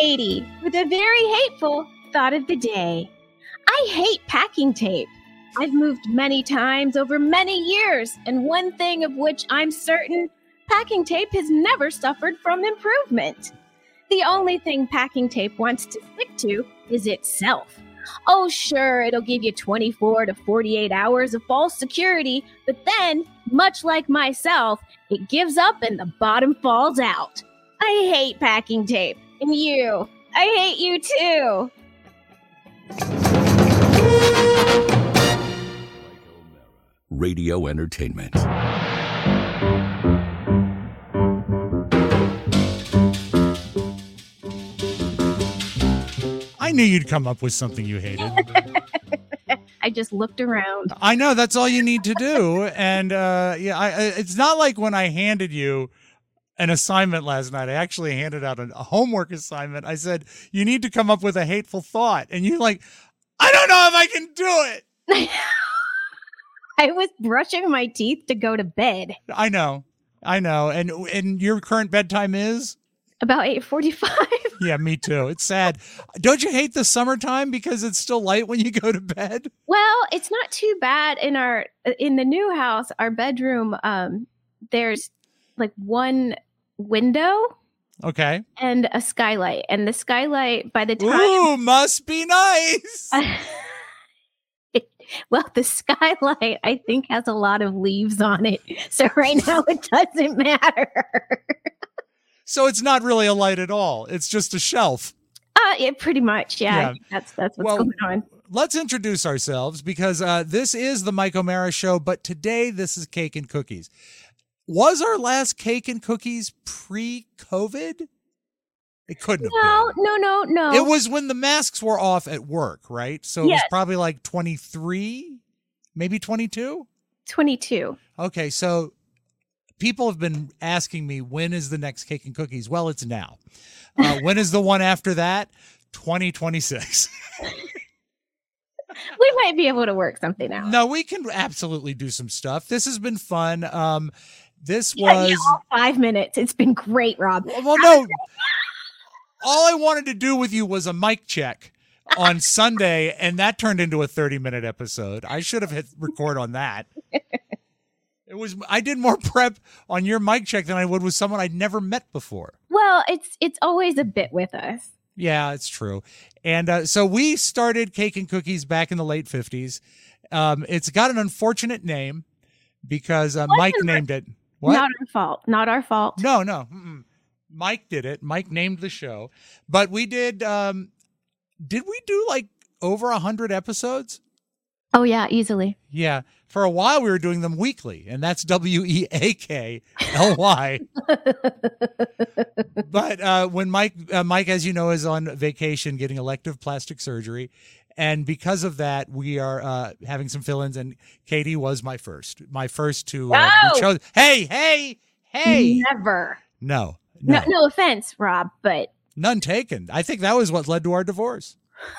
Katie with a very hateful thought of the day. I hate packing tape. I've moved many times over many years, and one thing of which I'm certain, packing tape has never suffered from improvement. The only thing packing tape wants to stick to is itself. Oh, sure, it'll give you 24 to 48 hours of false security, but then, much like myself, it gives up and the bottom falls out. I hate packing tape. And you. I hate you too. Radio entertainment. I knew you'd come up with something you hated. I just looked around. I know, that's all you need to do. And it's not like when I handed you an assignment last night. I actually handed out a homework assignment. I said, you need to come up with a hateful thought. And you're like, I don't know if I can do it. I was brushing my teeth to go to bed. I know. And your current bedtime is? About 8:45. Yeah, me too. It's sad. Don't you hate the summertime because it's still light when you go to bed? Well, it's not too bad in the new house, our bedroom, there's like one window. Okay. And a skylight. And the skylight, by the time... Ooh, must be nice. Well, the skylight, I think, has a lot of leaves on it. So right now it doesn't matter. So it's not really a light at all. It's just a shelf. Yeah, pretty much. Yeah. I think that's what's going on. Let's introduce ourselves because this is the Mike O'Mara Show, but today this is Cake and Cookies. Was our last Cake and Cookies pre-COVID? It couldn't have been. No. It was when the masks were off at work, right? So it was probably like 23, maybe 22? 22. Okay, so people have been asking me, when is the next Cake and Cookies? Well, it's now. When is the one after that? 2026. We might be able to work something out. No, we can absolutely do some stuff. This has been fun. This was 5 minutes. It's been great, Rob. Well, no. All I wanted to do with you was a mic check on Sunday, and that turned into a 30-minute episode. I should have hit record on that. I did more prep on your mic check than I would with someone I'd never met before. Well, it's always a bit with us. Yeah, it's true. And so we started Cake and Cookies back in the late 50s. It's got an unfortunate name because Mike named it. What? Not our fault. No. Mm-mm. Mike did it. Mike named the show. But we did we do like over 100 episodes? Oh, yeah, easily. Yeah. For a while, we were doing them weekly, and that's WEAKLY. But when Mike, as you know, is on vacation getting elective plastic surgery, and because of that, we are having some fill-ins, and Katie was my first to be chosen. Hey! Never. No offense, Rob, but none taken. I think that was what led to our divorce.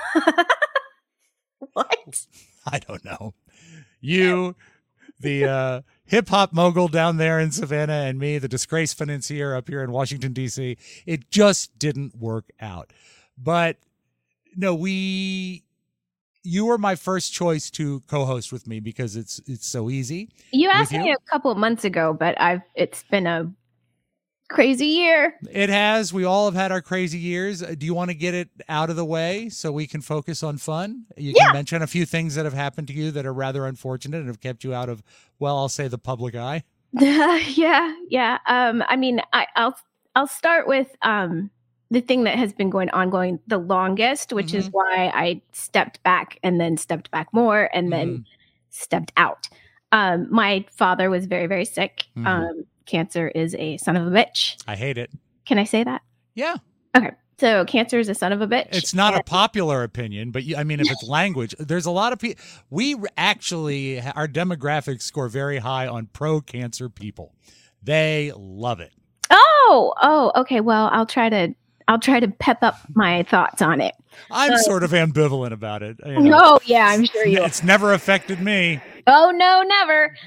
What? I don't know. You, the hip hop mogul down there in Savannah, and me, the disgraced financier up here in Washington, D.C. It just didn't work out. But no, you were my first choice to co-host with me because it's so easy. You asked me a couple of months ago, but it's been a crazy year. It has. We all have had our crazy years. Do you want to get it out of the way so we can focus on fun? You can mention a few things that have happened to you that are rather unfortunate and have kept you out of, well, I'll say the public eye. Yeah. I mean, I'll start with the thing that has been going the longest, which is why I stepped back and then stepped back more and then stepped out. My father was very, very sick. Cancer is a son of a bitch. I hate it. Can I say that? Yeah. Okay. So cancer is a son of a bitch. It's not a popular opinion, but I mean, if it's language, there's a lot of people. We actually, our demographics score very high on pro-cancer people. They love it. Oh, okay. Well, I'll try to pep up my thoughts on it. I'm sort of ambivalent about it. You know. Oh, yeah, I'm sure you are. It's never affected me. Oh, no, never.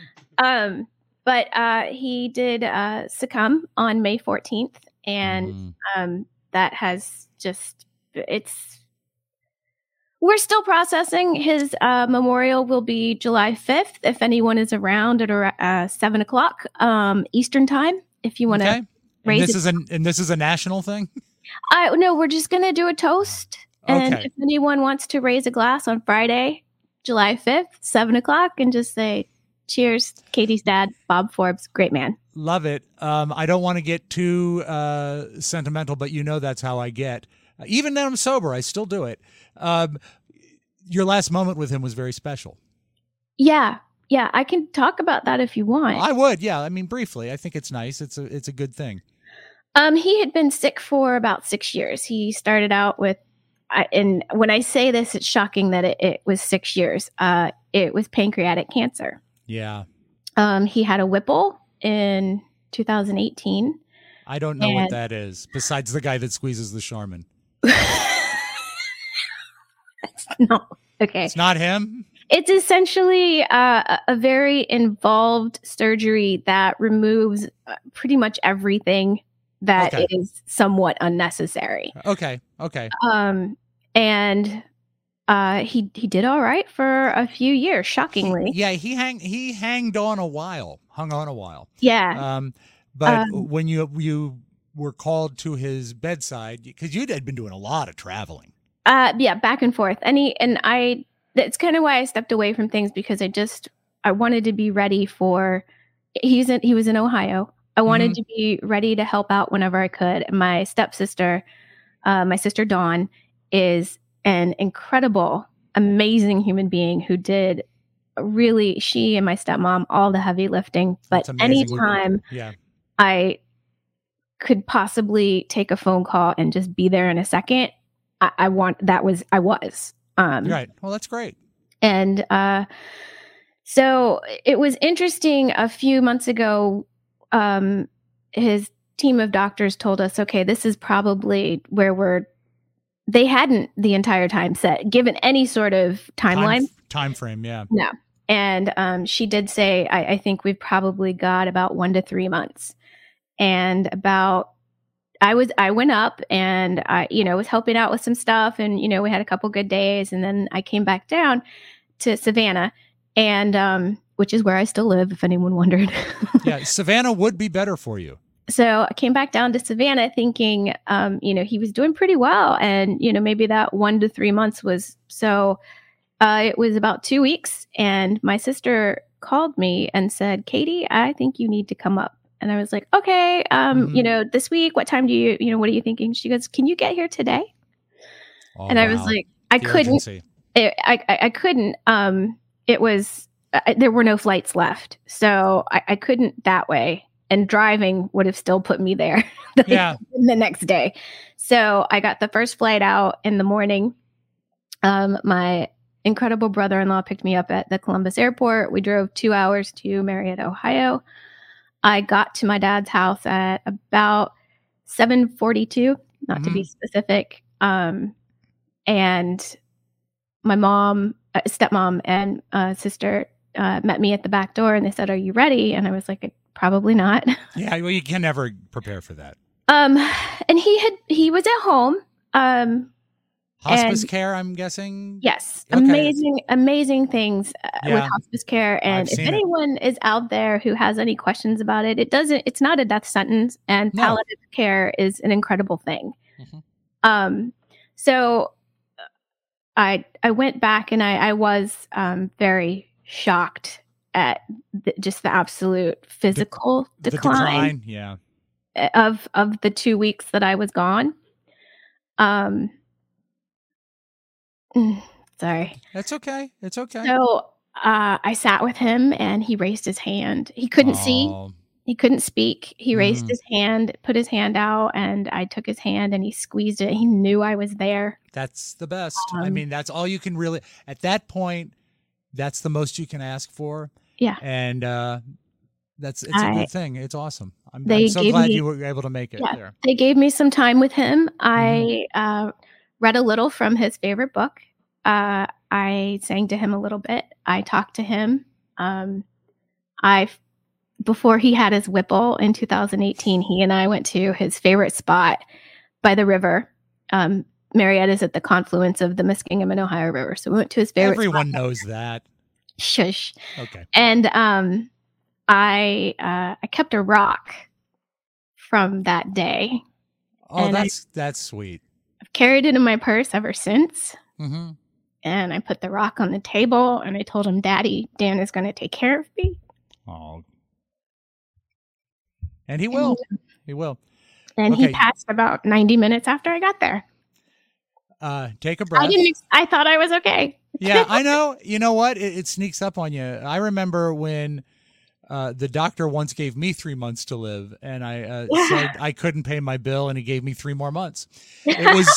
But he did succumb on May 14th. And that has just, we're still processing. His memorial will be July 5th. If anyone is around at 7 o'clock Eastern time, if you want to raise and this is a national thing? No, we're just going to do a toast. And Okay. if anyone wants to raise a glass on Friday, July 5th, 7 o'clock, and just say, cheers, Katie's dad, Bob Forbes, great man. Love it. I don't want to get too sentimental, but that's how I get. Even when I'm sober, I still do it. Your last moment with him was very special. Yeah. Yeah. I can talk about that if you want. I would. Yeah. I mean, briefly, I think it's nice. It's a good thing. He had been sick for about 6 years. He started out with, and when I say this, it's shocking that it was 6 years. It was pancreatic cancer. Yeah. He had a Whipple in 2018. I don't know what that is, besides the guy that squeezes the Charmin. No. Okay. It's not him? It's essentially a very involved surgery that removes pretty much everything that is somewhat unnecessary. Okay. And he did all right for a few years, shockingly. He hung on a while. Yeah. But when you were called to his bedside, because you had been doing a lot of traveling. Back and forth. That's kind of why I stepped away from things, because I wanted to be ready for, he was in Ohio. I wanted to be ready to help out whenever I could. My stepsister, my sister Dawn, is an incredible, amazing human being who did really, she and my stepmom, all the heavy lifting. But anytime I could possibly take a phone call and just be there in a second, I was. Right. Well, that's great. And so it was interesting. A few months ago, his team of doctors told us, okay, this is probably where they hadn't the entire time given any sort of timeline. Time frame, yeah. No. And she did say, I think we've probably got about 1 to 3 months. And I went up and I was helping out with some stuff, and, we had a couple good days, and then I came back down to Savannah, and, which is where I still live, if anyone wondered. Yeah. Savannah would be better for you. So I came back down to Savannah thinking, he was doing pretty well, and, maybe that 1 to 3 months was so. It was about 2 weeks, and my sister called me and said, Katie, I think you need to come up. And I was like, okay, this week, what time do you, what are you thinking? She goes, can you get here today? Oh, and I was like, I couldn't. I couldn't. It was, there were no flights left. So I couldn't that way. And driving would have still put me there the next day. So I got the first flight out in the morning. My incredible brother-in-law picked me up at the Columbus airport. We drove 2 hours to Marietta, Ohio. I got to my dad's house at about 7:42, not to be specific. And my mom, stepmom, and sister met me at the back door, and they said, "Are you ready?" And I was like, "Probably not." Yeah, well, you can never prepare for that. And he was at home. Hospice care, I'm guessing. Yes, Okay. amazing things with hospice care. And if anyone is out there who has any questions about it, it's not a death sentence, and palliative care is an incredible thing. Mm-hmm. So I went back, and I was very shocked at just the absolute physical decline. Of the 2 weeks that I was gone. Sorry. That's okay. It's okay. So I sat with him, and he raised his hand. He couldn't see. He couldn't speak. He raised his hand, put his hand out, and I took his hand, and he squeezed it. He knew I was there. That's the best. I mean, that's all you can really, at that point, that's the most you can ask for. Yeah. And it's a good thing. It's awesome. I'm so glad you were able to make it there. They gave me some time with him. I read a little from his favorite book. I sang to him a little bit. I talked to him. Before he had his Whipple in 2018, he and I went to his favorite spot by the river. Marietta's at the confluence of the Muskingum and Ohio River. So we went to his favorite Everyone spot. knows that. Shush. Okay. And I kept a rock from that day. Oh, And that's sweet. I've carried it in my purse ever since. Mm-hmm. And I put the rock on the table and I told him, Daddy, Dan is going to take care of me. Oh. And he will. He will. And Okay. he passed about 90 minutes after I got there. Take a breath. I thought I was okay. Yeah, I know. You know what? It sneaks up on you. I remember when the doctor once gave me 3 months to live, and I said I couldn't pay my bill, and he gave me 3 more months. It was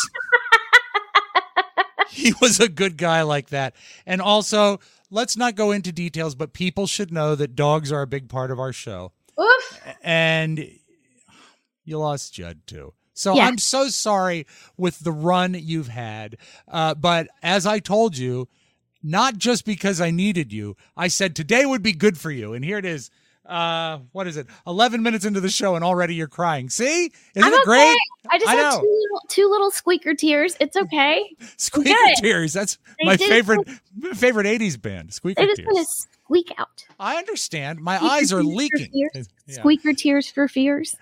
he was a good guy like that. And also, let's not go into details, but people should know that dogs are a big part of our show. Oof. And you lost Judd too. So Yeah. I'm so sorry with the run you've had. But as I told you, not just because I needed you, I said today would be good for you. And here it is. What is it? 11 minutes into the show and already you're crying. See? Isn't I'm it great? okay. I just I had know. two little squeaker tears. It's okay. Squeaker good. Tears. That's They my did- favorite 80s band. Squeaker They're just going to Tears. squeak out. I understand. My Squeaker eyes are tears for leaking. fears. Yeah. Squeaker tears for fears.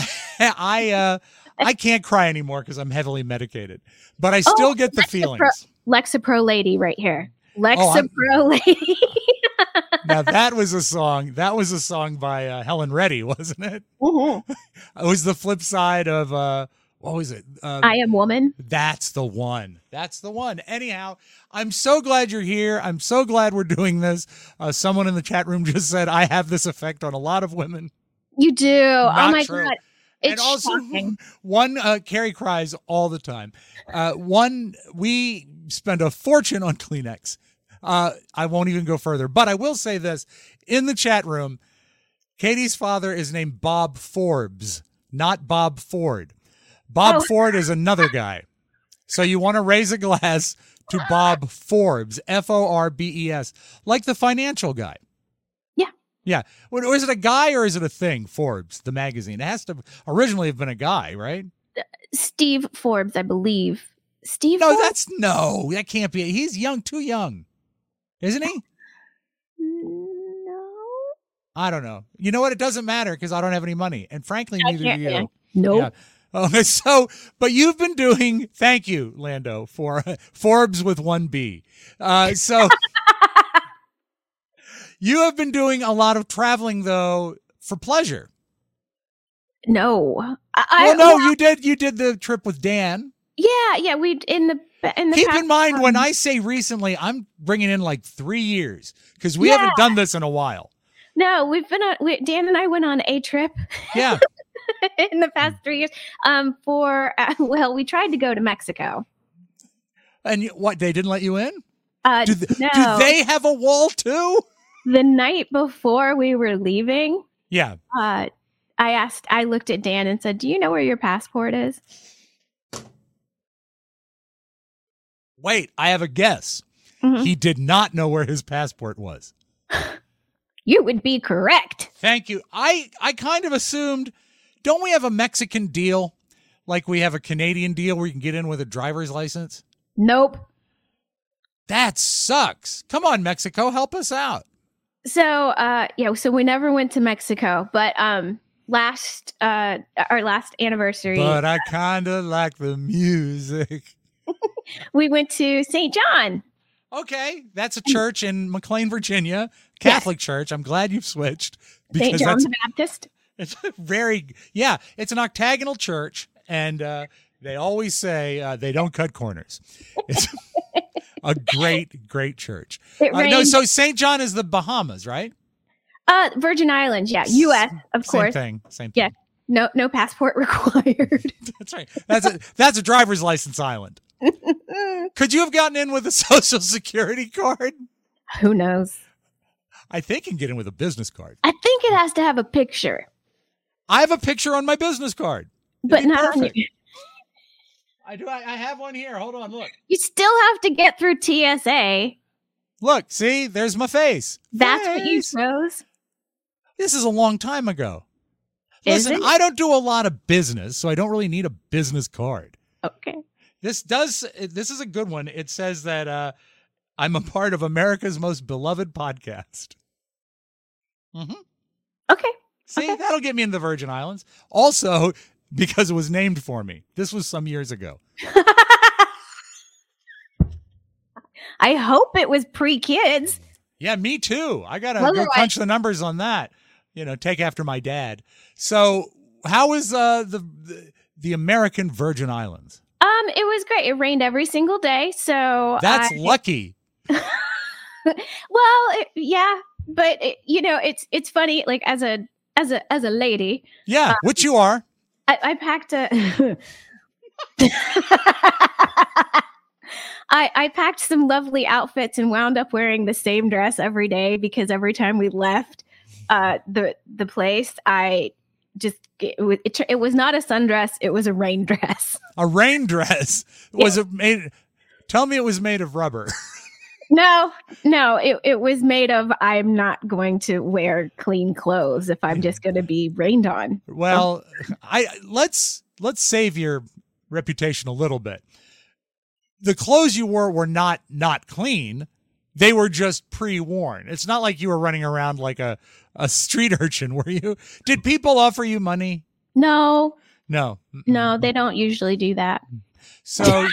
I can't cry anymore because I'm heavily medicated, but I still get the Lexapro. feelings. Lexapro lady right here. I'm- Lexapro lady. Now that was a song. That was a song by Helen Reddy, wasn't it? Mhm. It was the flip side of what was it? I Am Woman. That's the one. That's the one. Anyhow, I'm so glad you're here. I'm so glad we're doing this. Someone in the chat room just said I have this effect on a lot of women. You do. Oh Not my true. God. And It's also, shocking. one, Carrie cries all the time. We spend a fortune on Kleenex. I won't even go further, but I will say this. In the chat room, Katie's father is named Bob Forbes, not Bob Ford. Bob Oh. Ford is another guy. So you want to raise a glass to Bob Forbes, Forbes, like the financial guy. Yeah. Yeah. Well, is it a guy or is it a thing? Forbes, the magazine. It has to originally have been a guy, right? Steve Forbes, I believe. Steve No, Forbes? that can't be. He's young, too young, isn't he? No. I don't know. You know what? It doesn't matter because I don't have any money, and frankly, I neither do can't- you. yeah. Nope. Yeah. Okay, but you've been doing. Thank you, Lando, for Forbes with 1B. So you have been doing a lot of traveling though for pleasure. No. You did. You did the trip with Dan. Yeah. We in the Keep past, in mind when I say recently, I'm bringing in like 3 years because we haven't done this in a while. No, we've been on. Dan and I went on a trip Yeah. in the past 3 years. We tried to go to Mexico. And what? They didn't let you in? No. Do they have a wall too? The night before we were leaving, Yeah. I looked at Dan and said, "Do you know where your passport is?" Wait, I have a guess. Mhm. He did not know where his passport was. You would be correct. Thank you. I kind of assumed, don't we have a Mexican deal? Like we have a Canadian deal where you can get in with a driver's license? Nope. That sucks. Come on, Mexico, help us out. So, so we never went to Mexico, but our last anniversary, But I kind of like the music. we went to St. John. Okay, that's a church in McLean, Virginia, Catholic church. I'm glad you've switched St. John that's the Baptist. it's it's an octagonal church, and they always say they don't cut corners. It's a great church. It rained. So St. John is the Bahamas, right? Virgin Islands, yeah, U.S. of course. Same thing. Yeah. No passport required. That's right. That's a driver's license island. Could you have gotten in with a social security card? Who knows? I think you can get in with a business card. I think it has to have a picture, I have a picture on my business card. It'd but be not on perfect. you. I do. I have one here. Hold on. Look. You still have to get through TSA. Look. See, there's my face. That's what you Face. chose. This is a long time ago. Is Listen, it? I don't do a lot of business, so I don't really need a business card. Okay. This is a good one. It says that I'm a part of America's most beloved podcast. Mm-hmm. Okay. See, Okay. that'll get me into the Virgin Islands. Also, because it was named for me. This was some years ago. I hope it was pre-kids. Yeah, me too. I got to Otherwise- go crunch the numbers on that. Take after my dad. So how is the American Virgin Islands? It was great. It rained every single day. So That's lucky. well, yeah, but it's funny. Like as a lady, Yeah, which you are. I packed a. I packed some lovely outfits and wound up wearing the same dress every day because every time we left the place, it was not a sundress, it was a rain dress. A rain dress. Was it made? Tell me it was made of rubber. No, it was made of I'm not going to wear clean clothes if I'm just going to be rained on. Well, let's save your reputation a little bit. The clothes you wore were not clean. They were just pre-worn. It's not like you were running around like a street urchin, were you? Did people offer you money? No, No. they don't usually do that. So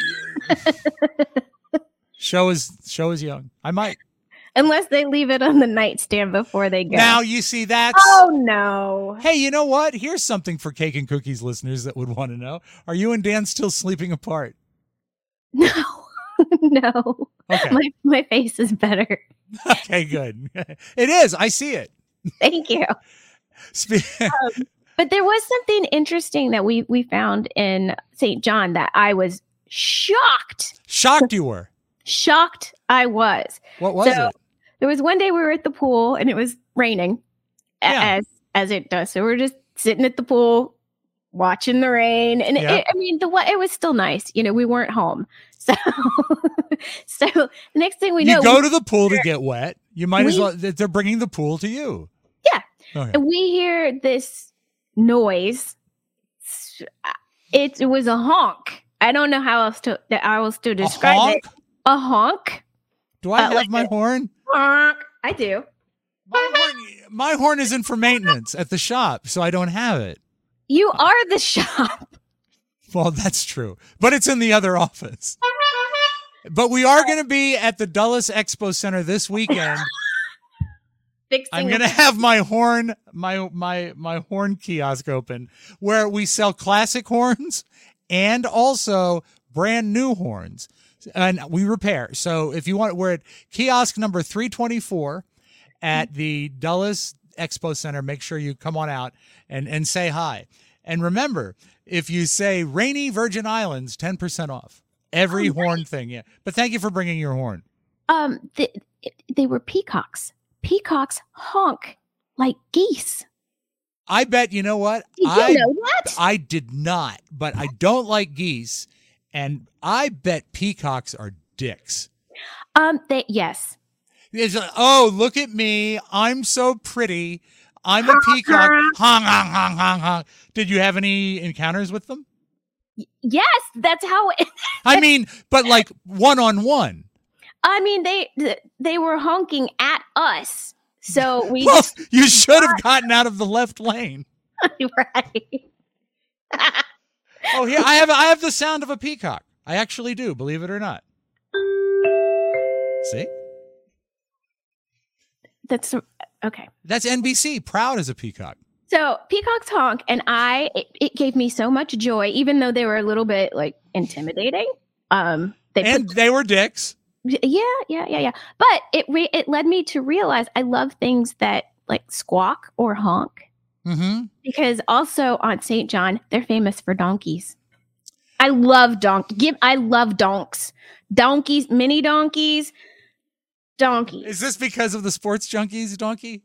show is young. I might. Unless they leave it on the nightstand before they go. Now you see that's. Oh no. Hey, you know what? Here's something for Cake and Cookies listeners that would want to know. Are you and Dan still sleeping apart? No. No. Okay. My face is better. Okay, good. It is. I see it. Thank you. But there was something interesting that we found in St. John that I was shocked. Shocked you were. Shocked I was. What was it? There was one day we were at the pool and it was raining, Yeah. as it does. So we're just sitting at the pool watching the rain, and Yeah. it was still nice. We weren't home, so the next thing we know, You go to the pool to get wet. You might as well. They're bringing the pool to you. Yeah. Okay. And we hear this noise. It was a honk. I don't know how else to describe honk? it. A honk. Do I have like my a- horn? Honk. I do. My horn isn't for maintenance at the shop, so I don't have it. You are the shop. Well, that's true, but it's in the other office. But we are going to be at the Dulles Expo Center this weekend. I'm going to have my horn, my horn kiosk open where we sell classic horns and also brand new horns, and we repair. So if you want, we're at kiosk number 324 at the Dulles Expo Center. Make sure you come on out and say hi. And remember, if you say Rainy Virgin Islands, 10% off every horn thing. Yeah. But thank you for bringing your horn. They were peacocks. Peacocks honk like geese. I bet, you know what? Did you know that? I did not, but I don't like geese. And I bet peacocks are dicks. Yes. It's like, oh, look at me. I'm so pretty. I'm a peacock. Honk, honk, honk, honk, honk. Did you have any encounters with them? Yes, that's how it. I mean, but like one-on-one. I mean, they were honking at us, so we Well, you should have gotten out of the left lane. right. Oh, here I have the sound of a peacock. I actually do, believe it or not. See? That's okay. That's NBC, proud as a peacock. So peacocks honk, and it gave me so much joy, even though they were a little bit like intimidating. They were dicks. Yeah. But it led me to realize I love things that like squawk or honk. Mm-hmm. Because also on St. John, they're famous for donkeys. I love I love donks. Donkeys, mini donkeys, donkeys. Is this because of the Sports Junkies donkey?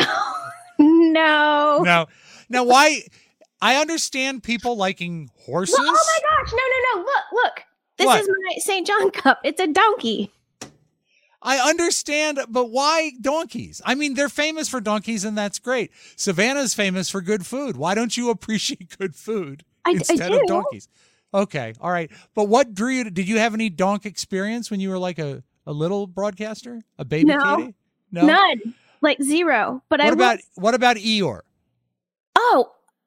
No. No. Now, why? I understand people liking horses. Oh my gosh. No. Look. This What? is my St. John cup. It's a donkey. I understand, but why donkeys? I mean, they're famous for donkeys, and that's great. Savannah's famous for good food. Why don't you appreciate good food instead of donkeys? Okay, all right. But what drew you? Did you have any donk experience when you were like a little broadcaster, a baby Katie? No, none, like zero. But what about Eeyore? Oh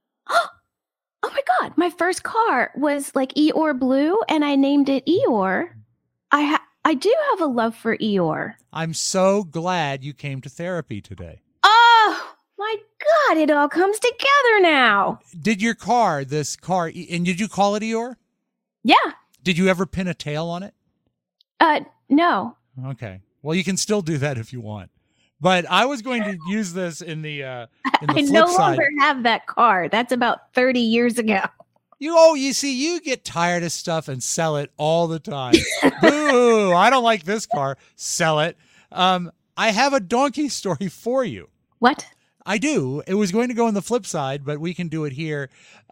my God! My first car was like Eeyore Blue, and I named it Eeyore. I do have a love for Eeyore. I'm so glad you came to therapy today. Oh my God! It all comes together now. Did this car, and did you call it Eeyore? Yeah. Did you ever pin a tail on it? No. Okay. Well, you can still do that if you want. But I was going to use this in the flip side. I no longer have that car. That's about 30 years ago. You see, you get tired of stuff and sell it all the time. Boo! I don't like this car. Sell it. I have a donkey story for you. What? I do. It was going to go on the flip side, but we can do it here.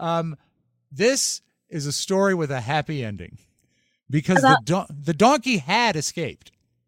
This is a story with a happy ending because the donkey had escaped.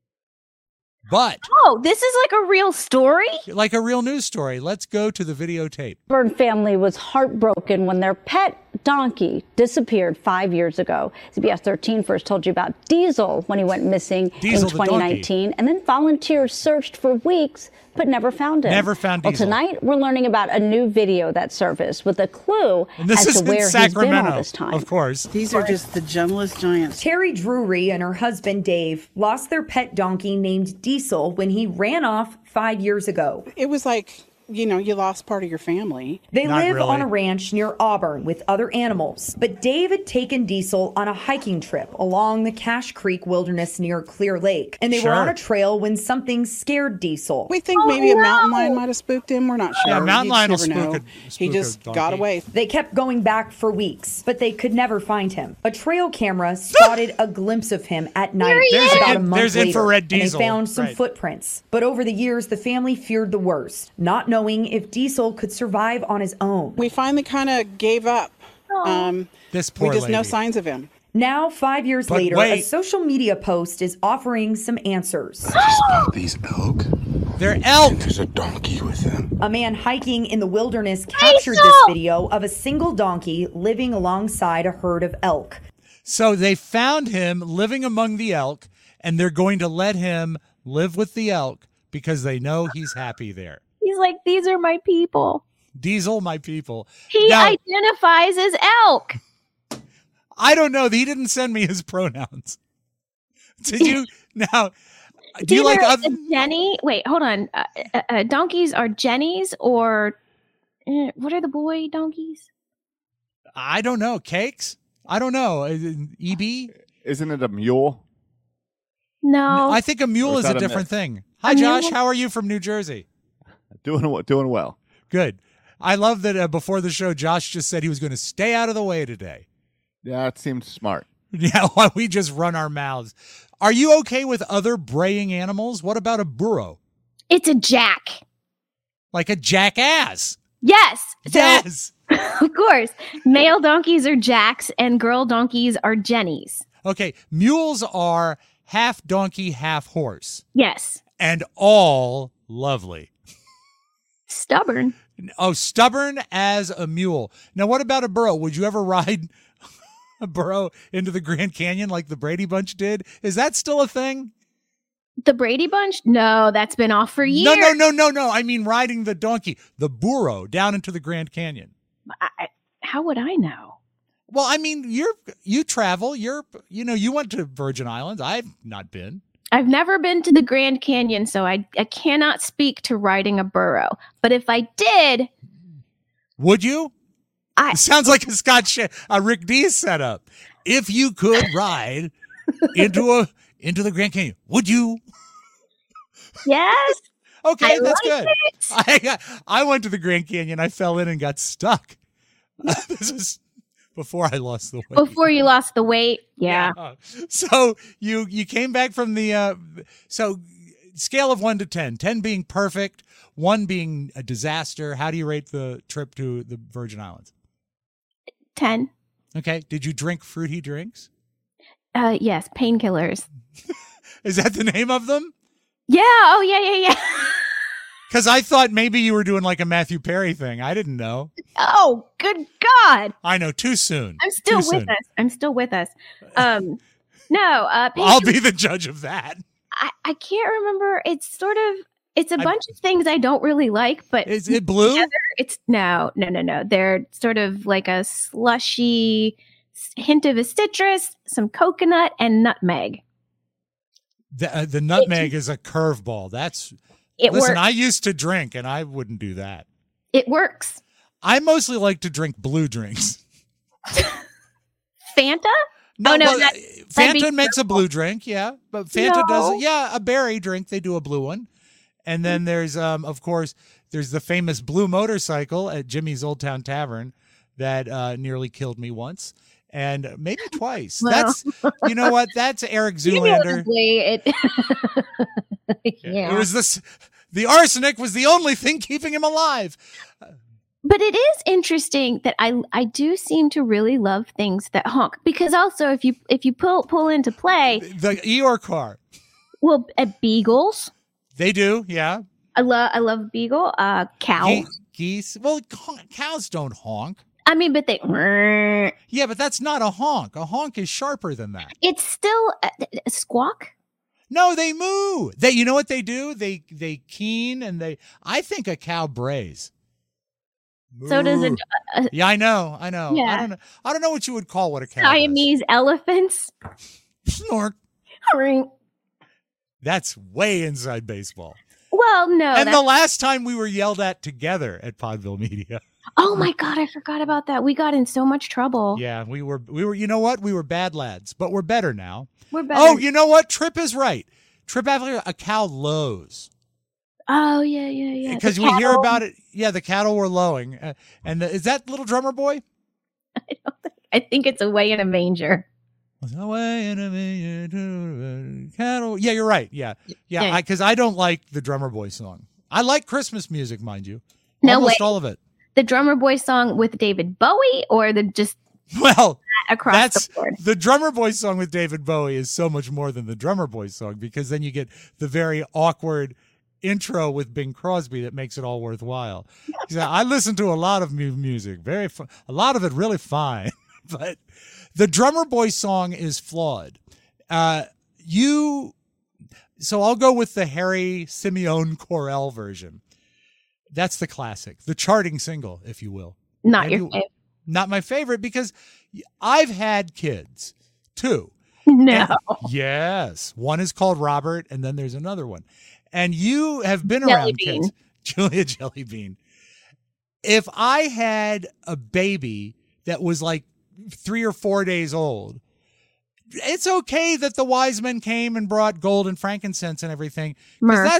But this is like a real story? Like a real news story. Let's go to the videotape. Burn family was heartbroken when their pet donkey disappeared 5 years ago. CBS 13 first told you about Diesel when he went missing in 2019, and then volunteers searched for weeks but never found him. Never found Diesel. Well, tonight we're learning about a new video that surfaced with a clue as to where he's been all this time. Of course. These are just the gentlest giants. Terry Drury and her husband Dave lost their pet donkey named Diesel when he ran off 5 years ago. It was like, you lost part of your family. They live on a ranch near Auburn with other animals. But Dave had taken Diesel on a hiking trip along the Cache Creek Wilderness near Clear Lake. And they were on a trail when something scared Diesel. We think maybe a mountain lion might have spooked him. We're not sure. Yeah, mountain lion will spook He just got away. They kept going back for weeks, but they could never find him. A trail camera spotted a glimpse of him at night about a month later. Infrared Diesel. And they found some footprints. But over the years, the family feared the worst, not knowing if Diesel could survive on his own. We finally kind of gave up. This poor lady. no signs of him. Now, 5 years later, a social media post is offering some answers. I just spot these elk. They're elk. And there's a donkey with them. A man hiking in the wilderness captured this video of a single donkey living alongside a herd of elk. So they found him living among the elk, and they're going to let him live with the elk because they know he's happy there. He's like, these are my people. Diesel, my people. He identifies as elk. I don't know. He didn't send me his pronouns. Did you? Now, do you like other Jenny? Wait, hold on. Donkeys are Jennies or what are the boy donkeys? I don't know. Cakes? I don't know. EB? Isn't it a mule? No. I think a mule is a different thing. Hi, Josh. How are you from New Jersey? Doing well. Good. I love that before the show, Josh just said he was going to stay out of the way today. Yeah, it seemed smart. Yeah, while we just run our mouths. Are you okay with other braying animals? What about a burro? It's a jack. Like a jackass. Yes. Yes. Of course. Male donkeys are jacks and girl donkeys are jennies. Okay. Mules are half donkey, half horse. Yes. And all lovely. Stubborn. Oh, stubborn as a mule. Now, what about a burro? Would you ever ride a burro into the Grand Canyon like the Brady Bunch did? Is that still a thing? The Brady Bunch? No, that's been off for years. No. I mean riding the donkey, the burro, down into the Grand Canyon. How would I know? Well, I mean, you travel. You went to Virgin Islands. I've not been. I've never been to the Grand Canyon, so I cannot speak to riding a burro. But if I did... Would you? It sounds like a Rick D setup. If you could ride into the Grand Canyon, would you? Yes. Okay, that's good. I went to the Grand Canyon. I fell in and got stuck. This is before I lost the weight. Before you lost the weight, yeah. So you came back from the so scale of 1 to 10. 10 being perfect, 1 being a disaster. How do you rate the trip to the Virgin Islands? 10. Okay. Did you drink fruity drinks? Yes, painkillers. Is that the name of them? Yeah. Oh, yeah. Because I thought maybe you were doing like a Matthew Perry thing. I didn't know. Oh, good God. I know. Too soon. I'm still Too with soon. us. I'm still with us. No. I'll be the judge of that. I can't remember. It's a bunch of things I don't really like, but Is it blue? together, it's no. They're sort of like a slushy hint of a citrus, some coconut, and nutmeg. The nutmeg is a curveball. Listen, Works. I used to drink, and I wouldn't do that. It works. I mostly like to drink blue drinks. Fanta? No, no, well, that'd Fanta be makes a blue drink, yeah. But Fanta No. does, a berry drink. They do a blue one. And then there's, of course, there's the famous blue motorcycle at Jimmy's Old Town Tavern that nearly killed me once. And maybe twice. Well. That's, you know what? That's Eric Zoolander. Yeah. It was the arsenic was the only thing keeping him alive. But it is interesting that I do seem to really love things that honk, because also if you pull into play The Eeyore car. well at beagles, They do, yeah. I love beagle, cows. Geese. Well, cows don't honk. I mean, but they Yeah, but that's not a honk. A honk is sharper than that. it's still a squawk. No, they moo. You know what they do? They keen and I think a cow brays. So does Moo. a Yeah, I know. Yeah. I don't know what you would call what a cow does. Siamese elephants. Snort. Well, That's way inside baseball. no. And the last time we were yelled at together at Podville Media. Oh my God, I forgot about that. We got in so much trouble. Yeah, we were, you know what? We were bad lads, but we're better now. We're better. Oh, you know what? Trip is right. Trip after a cow lows. Oh, yeah. Because we hear about it. Yeah, the cattle were lowing. Is that Little Drummer Boy? I think it's away in a manger. Away in a million cattle. Yeah, you're right. Yeah. Yeah. Because I don't like the Drummer Boy song. I like Christmas music, mind you. No, Almost wait. all of it. The Drummer Boy song with David Bowie, or just Well, across the board? the Drummer Boy song with David Bowie is so much more than the Drummer Boy song, because then you get the very awkward intro with Bing Crosby that makes it all worthwhile. I listen to a lot of music, a lot of it really fine, but the Drummer Boy song is flawed. So I'll go with the Harry Simeon Corell version. That's the classic, the charting single, if you will. Not your favorite. Not my favorite, because I've had kids, too. No. Yes. One is called Robert, and then there's another one. And you have been Jelly around Bean. kids. Julia Jellybean. If I had a baby that was like 3 or 4 days old, it's okay that the wise men came and brought gold and frankincense and everything. Because Myrrh.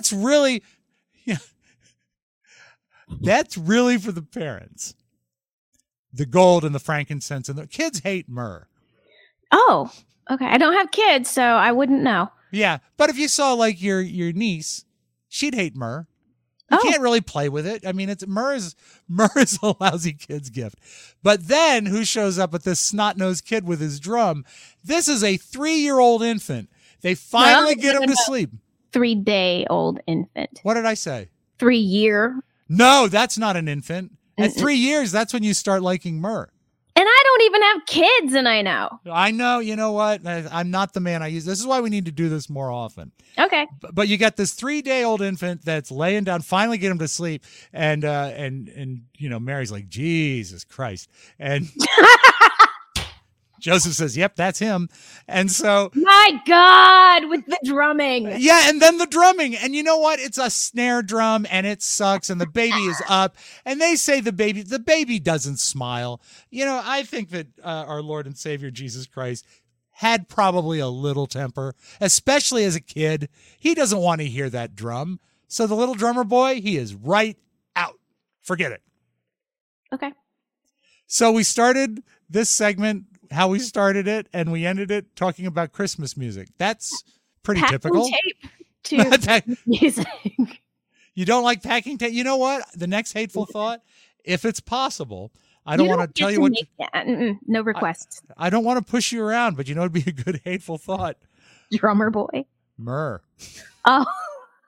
that's really for the parents. The gold and the frankincense, and the kids hate myrrh. Oh, okay. I don't have kids, so I wouldn't know. Yeah, but if you saw like your niece, she'd hate myrrh. You can't really play with it. I mean, myrrh is a lousy kid's gift. But then who shows up at this snot-nosed kid with his drum? This is a 3-year-old infant. They finally get him to sleep. 3-day-old infant. What did I say? 3-year. No, that's not an infant. At 3 years, that's when you start liking myrrh. And I don't even have kids, and I know. I know. You know what? I'm not the man I use. This is why we need to do this more often. Okay. But you got this 3-day-old infant that's laying down, finally get him to sleep. And Mary's like, Jesus Christ. And Joseph says, yep, that's him. And so, my God, with the drumming. yeah, and then the drumming. And you know what? It's a snare drum, and it sucks, and the baby is up. And they say the baby doesn't smile. You know, I think that our Lord and Savior Jesus Christ had probably a little temper, especially as a kid. He doesn't want to hear that drum. So the little drummer boy, he is right out. Forget it. Okay. So we started this segment how we started it, and we ended it talking about Christmas music. That's pretty Packing typical. tape to music. You don't like packing tape? You know what? The next hateful thought, if it's possible, I don't want to tell you what. No requests. I don't want to push you around, but you know, it'd be a good hateful thought. Drummer boy. Myrrh. Oh.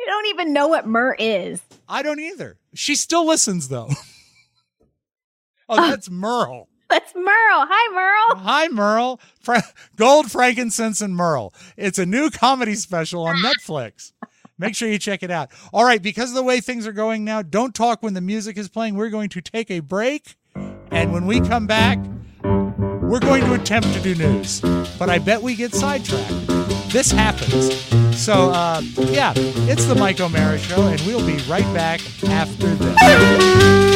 don't even know what Mur is. I don't either. She still listens, though. Oh, that's Merle. That's Merle. Hi, Merle. Hi, Merle. Gold, Frankincense, and Merle. It's a new comedy special on Netflix. Make sure you check it out. All right, because of the way things are going now, don't talk when the music is playing. We're going to take a break. And when we come back, we're going to attempt to do news. But I bet we get sidetracked. This happens. So, yeah, it's the Mike O'Mara Show, and we'll be right back after this.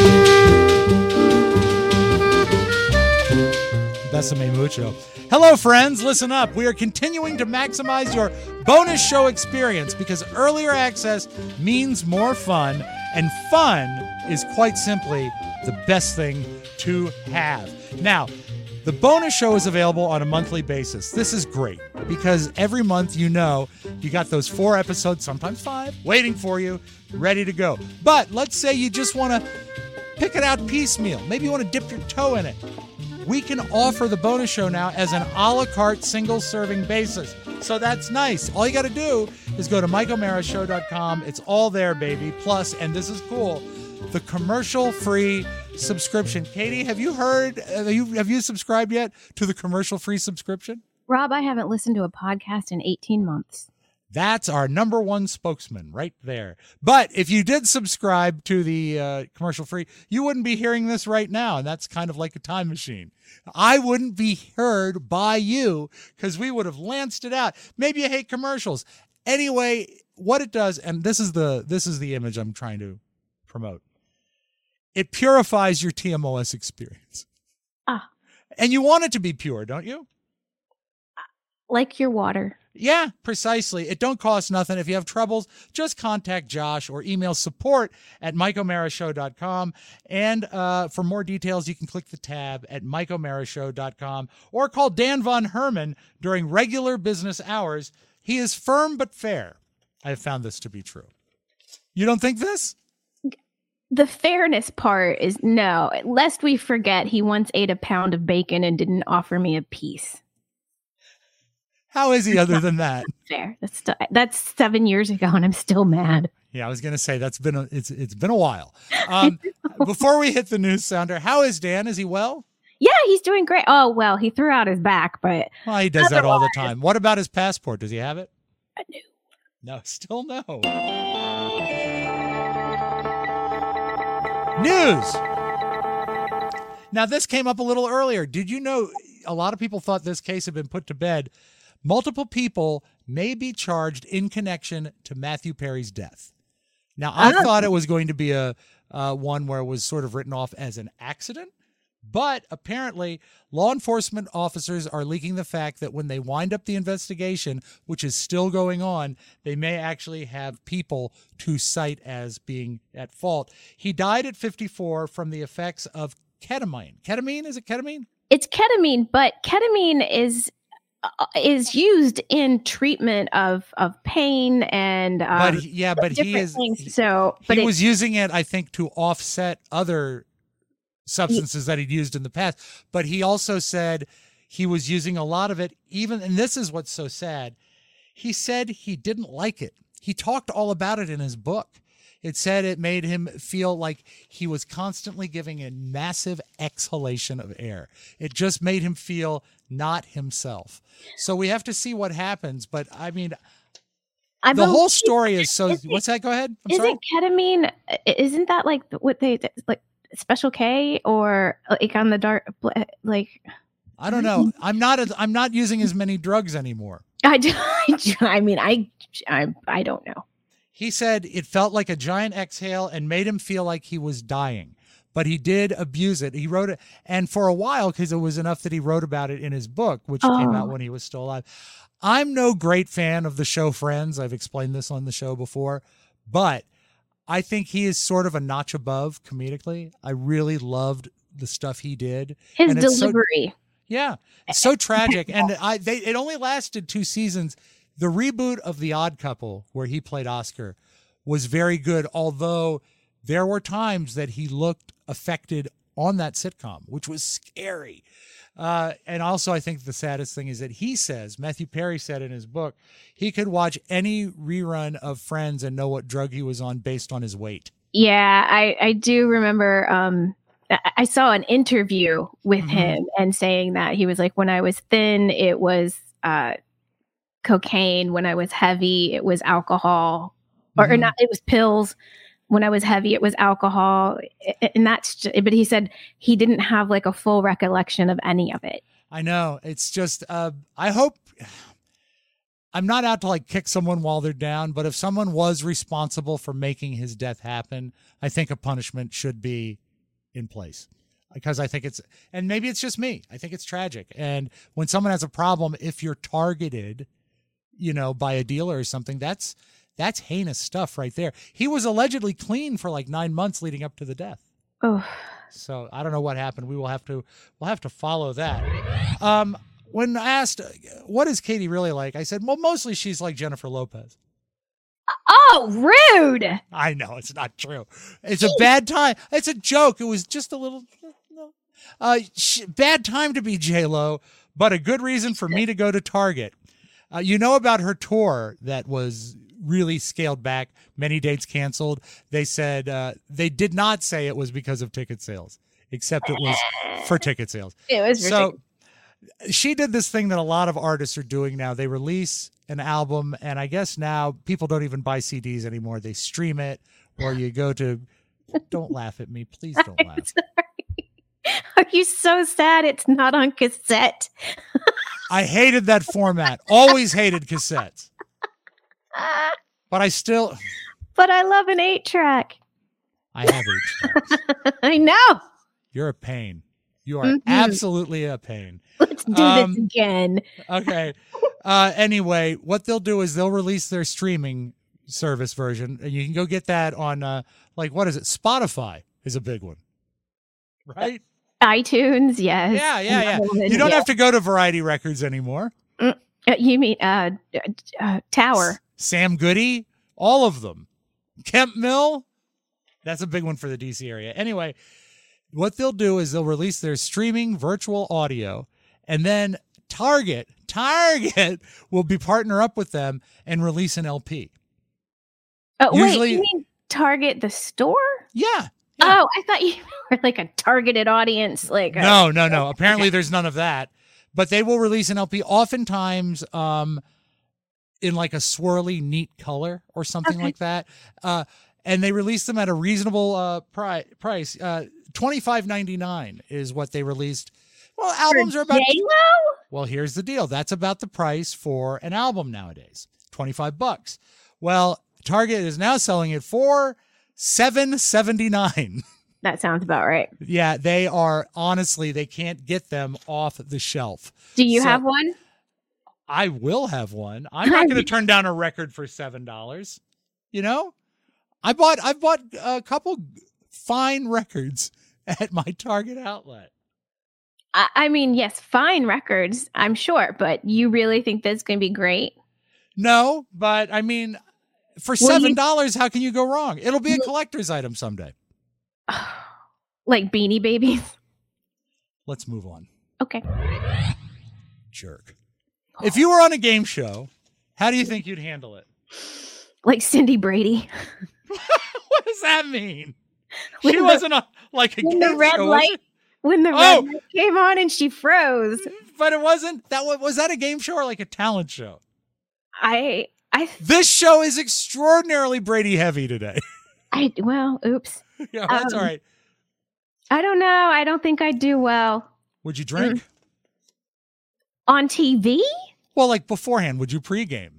Besame mucho. Hello, friends. Listen up. We are continuing to maximize your bonus show experience because earlier access means more fun, and fun is quite simply the best thing to have. Now, the bonus show is available on a monthly basis. This is great because every month you got those 4 episodes, sometimes 5, waiting for you, ready to go. But let's say you just want to pick it out piecemeal. Maybe you want to dip your toe in it. We can offer the bonus show now as an a la carte single-serving basis. So that's nice. All you got to do is go to MikeO'MaraShow.com. It's all there, baby. Plus, and this is cool, the commercial-free subscription. Katie, have you heard? Have you subscribed yet to the commercial-free subscription? Rob, I haven't listened to a podcast in 18 months. That's our number one spokesman right there. But if you did subscribe to the commercial free, you wouldn't be hearing this right now. And that's kind of like a time machine. I wouldn't be heard by you because we would have lanced it out. Maybe you hate commercials. Anyway, what it does, and this is the image I'm trying to promote. It purifies your TMOS experience. And you want it to be pure, don't you? Like your water. Yeah, precisely. It don't cost nothing. If you have troubles, just contact Josh or email support@MikeO'MaraShow.com. And for more details, you can click the tab at MikeO'MaraShow.com or call Dan Von Herman during regular business hours. He is firm but fair. I have found this to be true. You don't think this? The fairness part is no. Lest we forget, he once ate a pound of bacon and didn't offer me a piece. How is he other than that? Fair. That's 7 years ago, and I'm still mad. Yeah, I was going to say it's been a while. Before we hit the news sounder, how is Dan? Is he well? Yeah, he's doing great. Oh, well, he threw out his back, but well, he does that all the time. What about his passport? Does he have it? No. No, still no. News. Now, this came up a little earlier. Did you know a lot of people thought this case had been put to bed? Multiple people may be charged in connection to Matthew Perry's death. Now, I thought it was going to be a one where it was sort of written off as an accident, but apparently law enforcement officers are leaking the fact that when they wind up the investigation, which is still going on, they may actually have people to cite as being at fault. He died at 54 from the effects of ketamine. Ketamine? Is it ketamine? It's ketamine, but ketamine is used in treatment of pain and he was using it, I think, to offset other substances that he'd used in the past. But he also said he was using a lot of it, and this is what's so sad. He said he didn't like it. He talked all about it in his book. It said it made him feel like he was constantly giving a massive exhalation of air. It just made him feel not himself. So we have to see what happens. But I mean, the whole story is so. What's that? Go ahead. Isn't ketamine? Isn't that like what they like? Special K or like on the dark? Like I don't know. I'm not using as many drugs anymore. I don't know. He said it felt like a giant exhale and made him feel like he was dying, but he did abuse it. He wrote it, and for a while, because it was enough that he wrote about it in his book, which came out when he was still alive. I'm no great fan of the show Friends. I've explained this on the show before, but I think he is sort of a notch above comedically. I really loved the stuff he did. His delivery. It's so tragic. And it only lasted 2 seasons. The reboot of The Odd Couple, where he played Oscar, was very good, although there were times that he looked affected on that sitcom, which was scary. And also, I think the saddest thing is that he says, Matthew Perry said in his book, he could watch any rerun of Friends and know what drug he was on based on his weight. Yeah, I do remember. I saw an interview with him and saying that he was like, when I was thin, it was cocaine. When I was heavy, it was alcohol, or not. It was pills. When I was heavy, it was alcohol, and but he said he didn't have like a full recollection of any of it. I know. It's just, I hope, I'm not out to like kick someone while they're down, but if someone was responsible for making his death happen, I think a punishment should be in place, because I think and maybe it's just me. I think it's tragic. And when someone has a problem, if you're targeted, by a dealer or something, that's heinous stuff right there. He was allegedly clean for like 9 months leading up to the death. Oh, so I don't know what happened. We'll have to follow that. When asked, what is Katie really like? I said, well, mostly she's like Jennifer Lopez. Oh, rude. I know, it's not true. It's a bad time. It's a joke. It was just a little bad time to be J-Lo, but a good reason for me to go to Target. About her tour that was really scaled back, many dates canceled. They said they did not say it was because of ticket sales, except it was for ticket sales. It was ridiculous. So she did this thing that a lot of artists are doing now. They release an album, and I guess now people don't even buy CDs anymore. They stream it, or you go to don't laugh at me. Please don't laugh. Sorry. Are you so sad it's not on cassette? I hated that format. Always hated cassettes. But I love an 8-track. I have 8-tracks. I know. You're a pain. You are absolutely a pain. Let's do this again. Okay. Anyway, what they'll do is they'll release their streaming service version, and you can go get that on what is it? Spotify is a big one, right? iTunes, yes. Yeah. You don't have to go to Variety Records anymore. You mean Tower? Sam Goody, all of them. Kemp Mill, that's a big one for the DC area. Anyway, what they'll do is they'll release their streaming virtual audio, and then Target will partner up with them and release an LP. Wait, you mean Target the store? Yeah. Oh, I thought you were like a targeted audience. No. Apparently there's none of that. But they will release an LP oftentimes in like a swirly, neat color or something like that. And they release them at a reasonable price. $25.99 is what they released. Well, albums are about J-Lo? Well, here's the deal. That's about the price for an album nowadays. $25. Well, Target is now selling it for $7.79. That sounds about right. Yeah, they are, honestly, they can't get them off the shelf. Do you have one? I will have one. I'm not going to turn down a record for $7. I've bought a couple fine records at my Target outlet. I mean, yes, fine records, I'm sure, but you really think that's going to be great? No, but I mean, for $7, how can you go wrong? It'll be a collector's item someday. Like Beanie Babies? Let's move on. Okay. Jerk. If you were on a game show, how do you think you'd handle it? Like Cindy Brady. What does that mean? She wasn't on like a game show. When the red light came on and she froze. But it wasn't was that a game show or like a talent show? This show is extraordinarily Brady heavy today. Oops. Yeah, that's all right. I don't know. I don't think I'd do well. Would you drink? On TV? Well, like beforehand, would you pregame?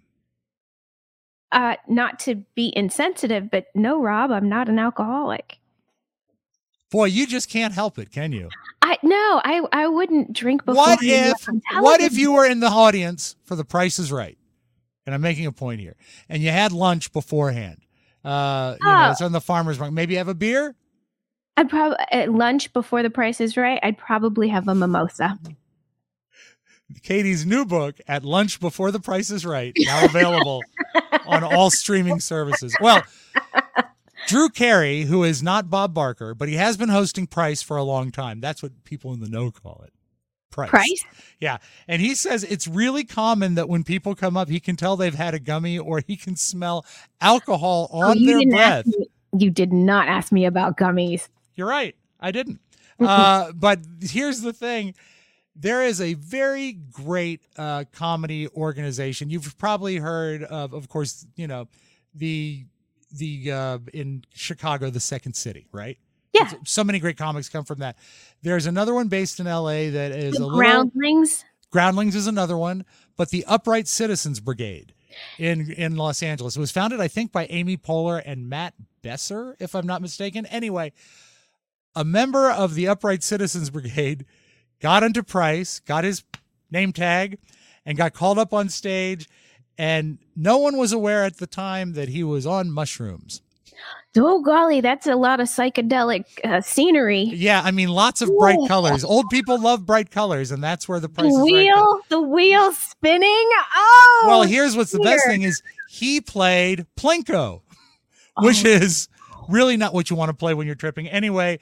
Not to be insensitive, but no, Rob, I'm not an alcoholic. Boy, you just can't help it, can you? I wouldn't drink before. What if you were in the audience for The Price is Right? And I'm making a point here. And you had lunch beforehand. It's on the farmer's market. Maybe have a beer? I'd probably at lunch before The Price is Right, I'd probably have a mimosa. Katie's new book, At Lunch Before the Price is Right, now available on all streaming services. Well, Drew Carey, who is not Bob Barker, but he has been hosting Price for a long time. That's what people in the know call it. Price? Yeah. And he says it's really common that when people come up, he can tell they've had a gummy or he can smell alcohol on their breath. You did not ask me about gummies. You're right. I didn't. But here's the thing. There is a very great comedy organization. You've probably heard of course, you know, the in Chicago, the Second City, right? Yeah. So many great comics come from that. There's another one based in LA that is Groundlings. Groundlings is another one, but the Upright Citizens Brigade in Los Angeles. It was founded, I think, by Amy Poehler and Matt Besser, if I'm not mistaken. Anyway, a member of the Upright Citizens Brigade got into Price, got his name tag, and got called up on stage. And no one was aware at the time that he was on mushrooms. Oh, golly, that's a lot of psychedelic scenery. Yeah, I mean, lots of bright colors. Old people love bright colors, and that's where the Price is right. The wheel spinning? Oh! Well, here's what's the best thing is he played Plinko, which is really not what you want to play when you're tripping. Anyway,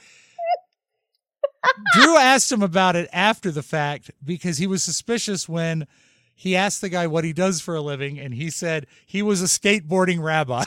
Drew asked him about it after the fact because he was suspicious when he asked the guy what he does for a living, and he said he was a skateboarding rabbi.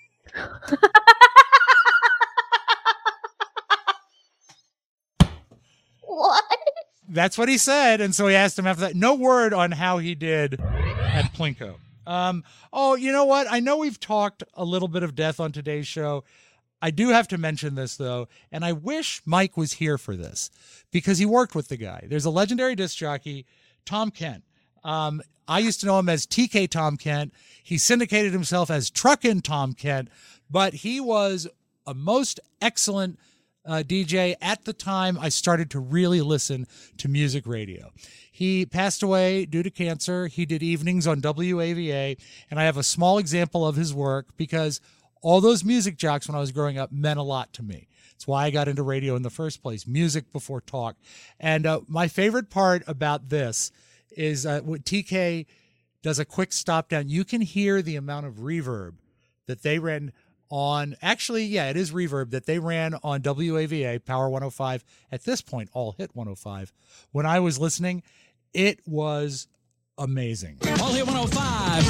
What? That's what he said, and so he asked him after that. No word on how he did at Plinko. Oh, you know what? I know we've talked a little bit of death on today's show. I do have to mention this, though, and I wish Mike was here for this because he worked with the guy. There's a legendary disc jockey, Tom Kent. I used to know him as TK Tom Kent. He syndicated himself as Truckin' Tom Kent, but he was a most excellent DJ at the time I started to really listen to music radio. He passed away due to cancer. He did evenings on WAVA, and I have a small example of his work because all those music jocks when I was growing up meant a lot to me. It's why I got into radio in the first place, music before talk. And my favorite part about this is when TK does a quick stop down, you can hear the amount of reverb that they ran on. Actually, yeah, it is reverb that they ran on WAVA, Power 105, at this point, All Hit 105. When I was listening, it was amazing. All Hit 105,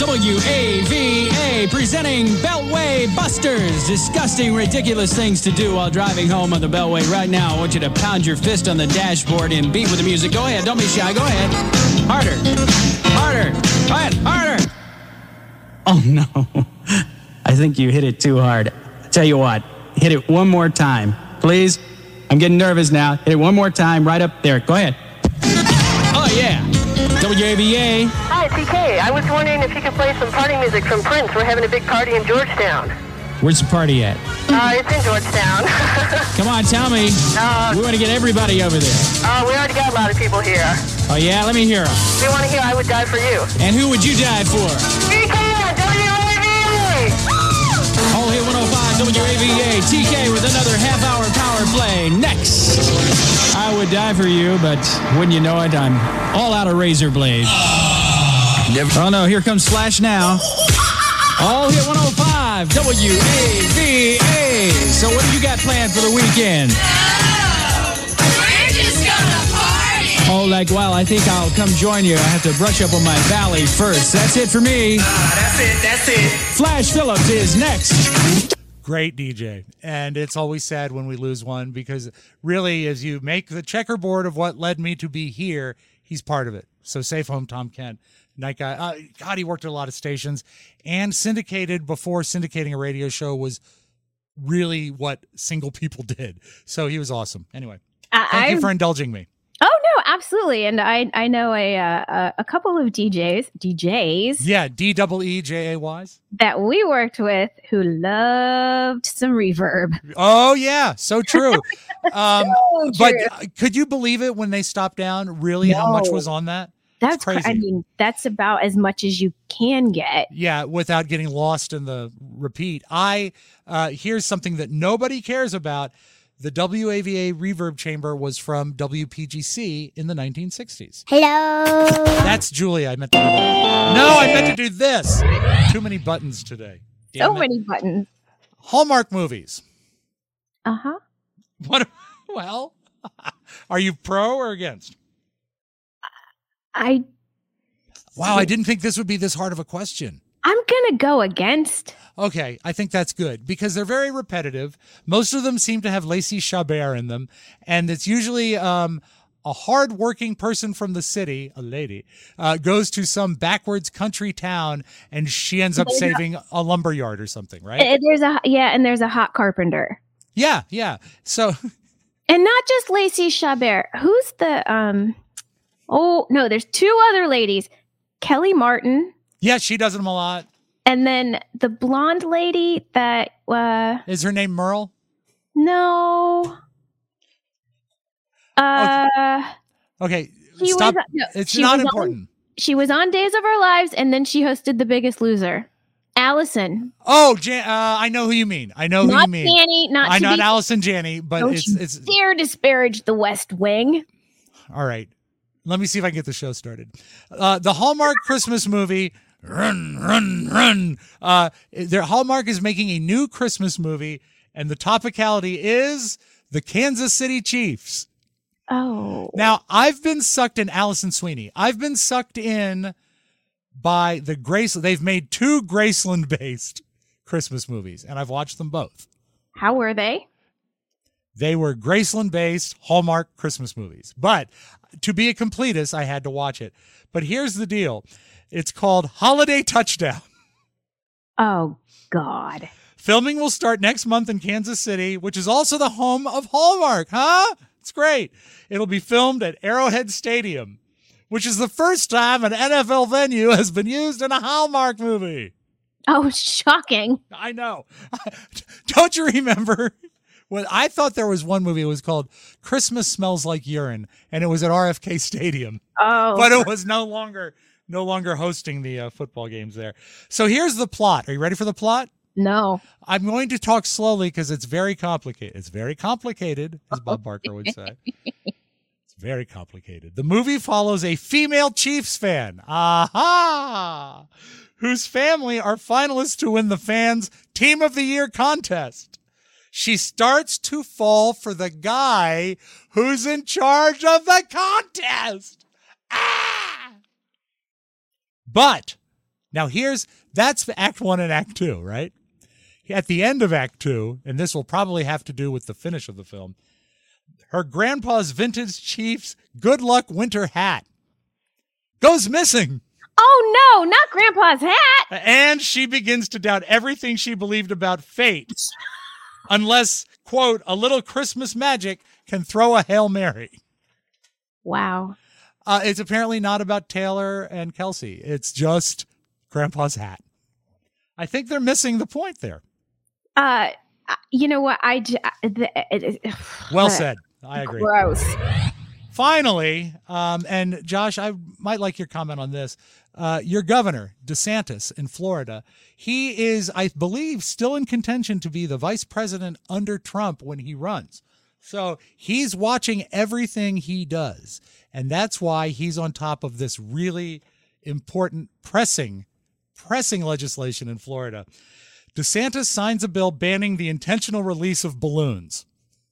WAVA, presenting Beltway Busters. Disgusting, ridiculous things to do while driving home on the Beltway. Right now, I want you to pound your fist on the dashboard and beat with the music. Go ahead, don't be shy, go ahead. Harder, harder, go ahead, harder. Oh, no. I think you hit it too hard. I'll tell you what, hit it one more time, please. I'm getting nervous now. Hit it one more time, right up there. Go ahead. Oh, yeah. WAVA. Hi, TK. I was wondering if you could play some party music from Prince. We're having a big party in Georgetown. Where's the party at? It's in Georgetown. Come on, tell me. We want to get everybody over there. We already got a lot of people here. Oh, yeah? Let me hear them. We want to hear I Would Die For You. And who would you die for? TK, WAVA! All Hit 105, WAVA. TK with another half-hour power play. Next. I would die for you, but wouldn't you know it, I'm all out of razor blades. Oh, no, here comes Slash now. All Hit 105, WAVA. So what do you got planned for the weekend? We're just gonna party. Oh, well, I think I'll come join you. I have to brush up on my valley first. That's it for me. That's it. Flash Phillips is next. Great DJ. And it's always sad when we lose one because really, as you make the checkerboard of what led me to be here, he's part of it. So safe home, Tom Kent. Night guy. God, he worked at a lot of stations and syndicated before syndicating a radio show was really what single people did. So he was awesome. Anyway, thank you for indulging me. Oh, no, absolutely. And I know a couple of DJs. Yeah, DEEJAYs. That we worked with who loved some reverb. Oh, yeah. So true. But could you believe it when they stopped down? Really, how much was on that? That's crazy. I mean, that's about as much as you can get. Yeah, without getting lost in the repeat. Here's something that nobody cares about. The WAVA reverb chamber was from WPGC in the 1960s. Hello. That's Julie. I meant to do that. No, I meant to do this. Too many buttons today. So many buttons. Hallmark movies. Uh-huh. What? Well, are you pro or against? Wow, I didn't think this would be this hard of a question. I'm going to go against. Okay, I think that's good because they're very repetitive. Most of them seem to have Lacey Chabert in them, and it's usually a hard-working person from the city, a lady, goes to some backwards country town, and she ends up saving a lumberyard or something, right? There's a hot carpenter. Yeah. So, and not just Lacey Chabert. Who's the there's two other ladies. Kelly Martin. Yeah, she does them a lot. And then the blonde lady that is her name Merle? No. Okay. Stop. It's not important. She was on Days of Our Lives, and then she hosted The Biggest Loser. Allison. Oh, I know who you mean. Not Janney, not Allison Janney, but it's dare disparage The West Wing. All right. Let me see if I can get the show started. The Hallmark Christmas movie, Run. Hallmark is making a new Christmas movie, and the topicality is the Kansas City Chiefs. Oh. Now, I've been sucked in Allison Sweeney. I've been sucked in by the Graceland. They've made 2 Graceland-based Christmas movies, and I've watched them both. How were they? They were Graceland-based Hallmark Christmas movies. But to be a completist, I had to watch it. But here's the deal. It's called Holiday Touchdown. Oh, God. Filming will start next month in Kansas City, which is also the home of Hallmark, huh? It's great. It'll be filmed at Arrowhead Stadium, which is the first time an NFL venue has been used in a Hallmark movie. Oh, shocking. I know. Don't you remember? Well, I thought there was one movie. It was called Christmas Smells Like Urine, and it was at RFK Stadium. Oh. But it was no longer hosting the football games there. So here's the plot. Are you ready for the plot? No. I'm going to talk slowly because it's very complicated. It's very complicated, as Bob Barker would say. It's very complicated. The movie follows a female Chiefs fan. Aha! Whose family are finalists to win the fans' Team of the Year contest. She starts to fall for the guy who's in charge of the contest. Ah! But now that's Act 1 and Act 2, right? At the end of Act 2, and this will probably have to do with the finish of the film, her grandpa's vintage Chiefs Good Luck winter hat goes missing. Oh, no, not Grandpa's hat. And she begins to doubt everything she believed about fate. Unless, quote, a little Christmas magic can throw a Hail Mary. Wow. It's apparently not about Taylor and Kelsey. It's just Grandpa's hat. I think they're missing the point there. You know what? Well said. I agree. Gross. Finally, and Josh, I might like your comment on this. Your governor, DeSantis in Florida, he is, I believe, still in contention to be the vice president under Trump when he runs. So he's watching everything he does. And that's why he's on top of this really important, pressing legislation in Florida. DeSantis signs a bill banning the intentional release of balloons.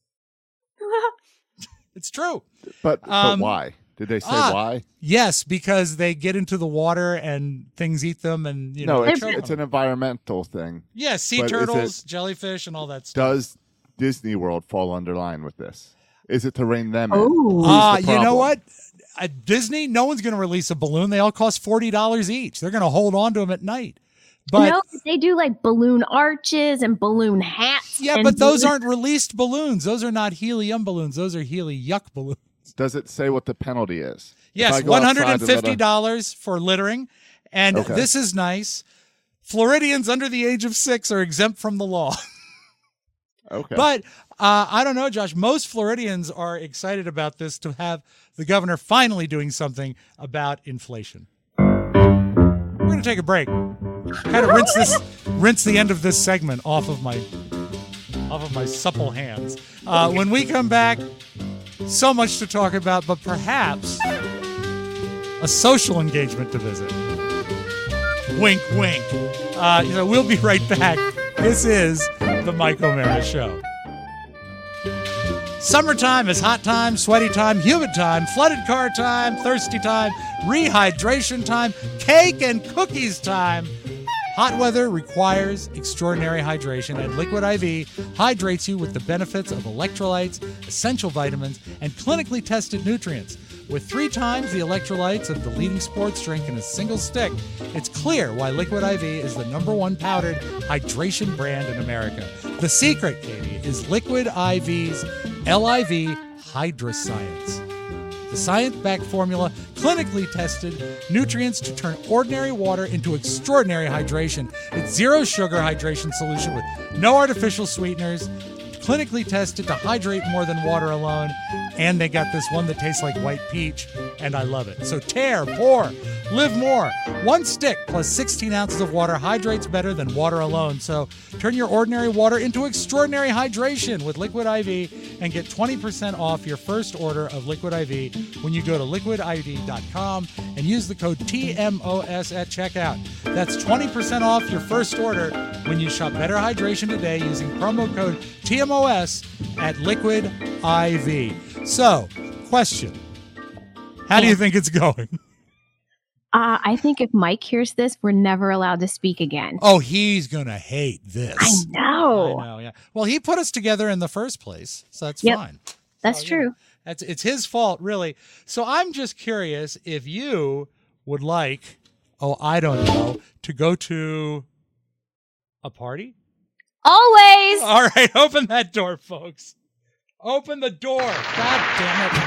It's true. But why? Did they say why? Yes, because they get into the water and things eat them, and it's an environmental thing. Yeah, sea turtles, jellyfish, and all that stuff. Does Disney World fall under line with this? Is it to rein them in? You know what? At Disney, no one's going to release a balloon. They all cost $40 each. They're going to hold on to them at night. But no, they do like balloon arches and balloon hats. Yeah, but those aren't released balloons. Those are not helium balloons. Those are heli-yuck balloons. Does it say what the penalty is? Yes, $150 for littering. And this is nice. Floridians under the age of 6 are exempt from the law. Okay. But I don't know, Josh. Most Floridians are excited about this, to have the governor finally doing something about inflation. We're going to take a break. Kind of rinse the end of this segment off of my supple hands. When we come back, so much to talk about, but perhaps a social engagement to visit. Wink, wink. We'll be right back. This is the The Mike O'Mara Show. Summertime is hot time, sweaty time, humid time, flooded car time, thirsty time, rehydration time, cake and cookies time. Hot weather requires extraordinary hydration, and Liquid IV hydrates you with the benefits of electrolytes, essential vitamins, and clinically tested nutrients. With 3 times the electrolytes of the leading sports drink in a single stick, it's clear why Liquid IV is the #1 powdered hydration brand in America. The secret, Katie, is Liquid IV's LIV Hydroscience. The science-backed formula, clinically tested nutrients to turn ordinary water into extraordinary hydration. It's zero sugar hydration solution with no artificial sweeteners, clinically tested to hydrate more than water alone, and they got this one that tastes like white peach, and I love it. So tear, pour, live more. 1 stick plus 16 ounces of water hydrates better than water alone. So turn your ordinary water into extraordinary hydration with Liquid IV and get 20% off your first order of Liquid IV when you go to liquidiv.com and use the code TMOS at checkout. That's 20% off your first order when you shop Better Hydration today using promo code TMOS at Liquid IV. So, question. How do you think it's going? I think if Mike hears this, we're never allowed to speak again. Oh, he's going to hate this. I know. Yeah. Well, he put us together in the first place, so that's fine. That's true. It's his fault, really. So I'm just curious if you would like, I don't know, to go to a party? Always. All right, open that door, folks. Open the door. God damn it.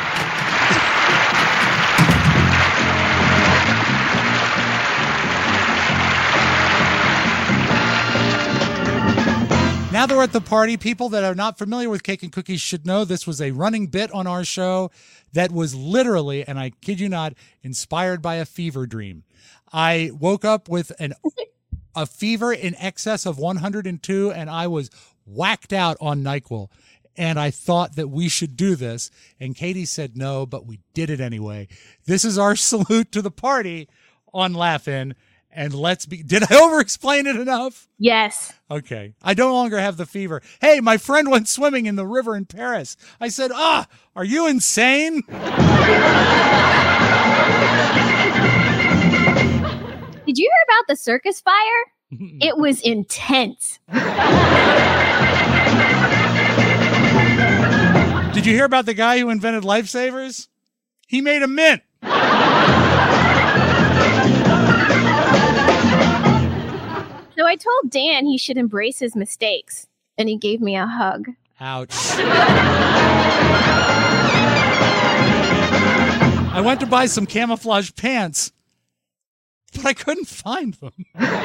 Now that we're at the party, people that are not familiar with Cake and Cookies should know this was a running bit on our show that was literally, and I kid you not, inspired by a fever dream. I woke up with a fever in excess of 102, and I was whacked out on NyQuil. And I thought that we should do this. And Katie said no, but we did it anyway. This is our salute to the party on Laugh-In. And did I over-explain it enough? Yes. Okay. I no longer have the fever. Hey, my friend went swimming in the river in Paris. I said, are you insane? Did you hear about the circus fire? It was intense. Did you hear about the guy who invented lifesavers? He made a mint. So I told Dan he should embrace his mistakes, and he gave me a hug. Ouch. I went to buy some camouflage pants, but I couldn't find them.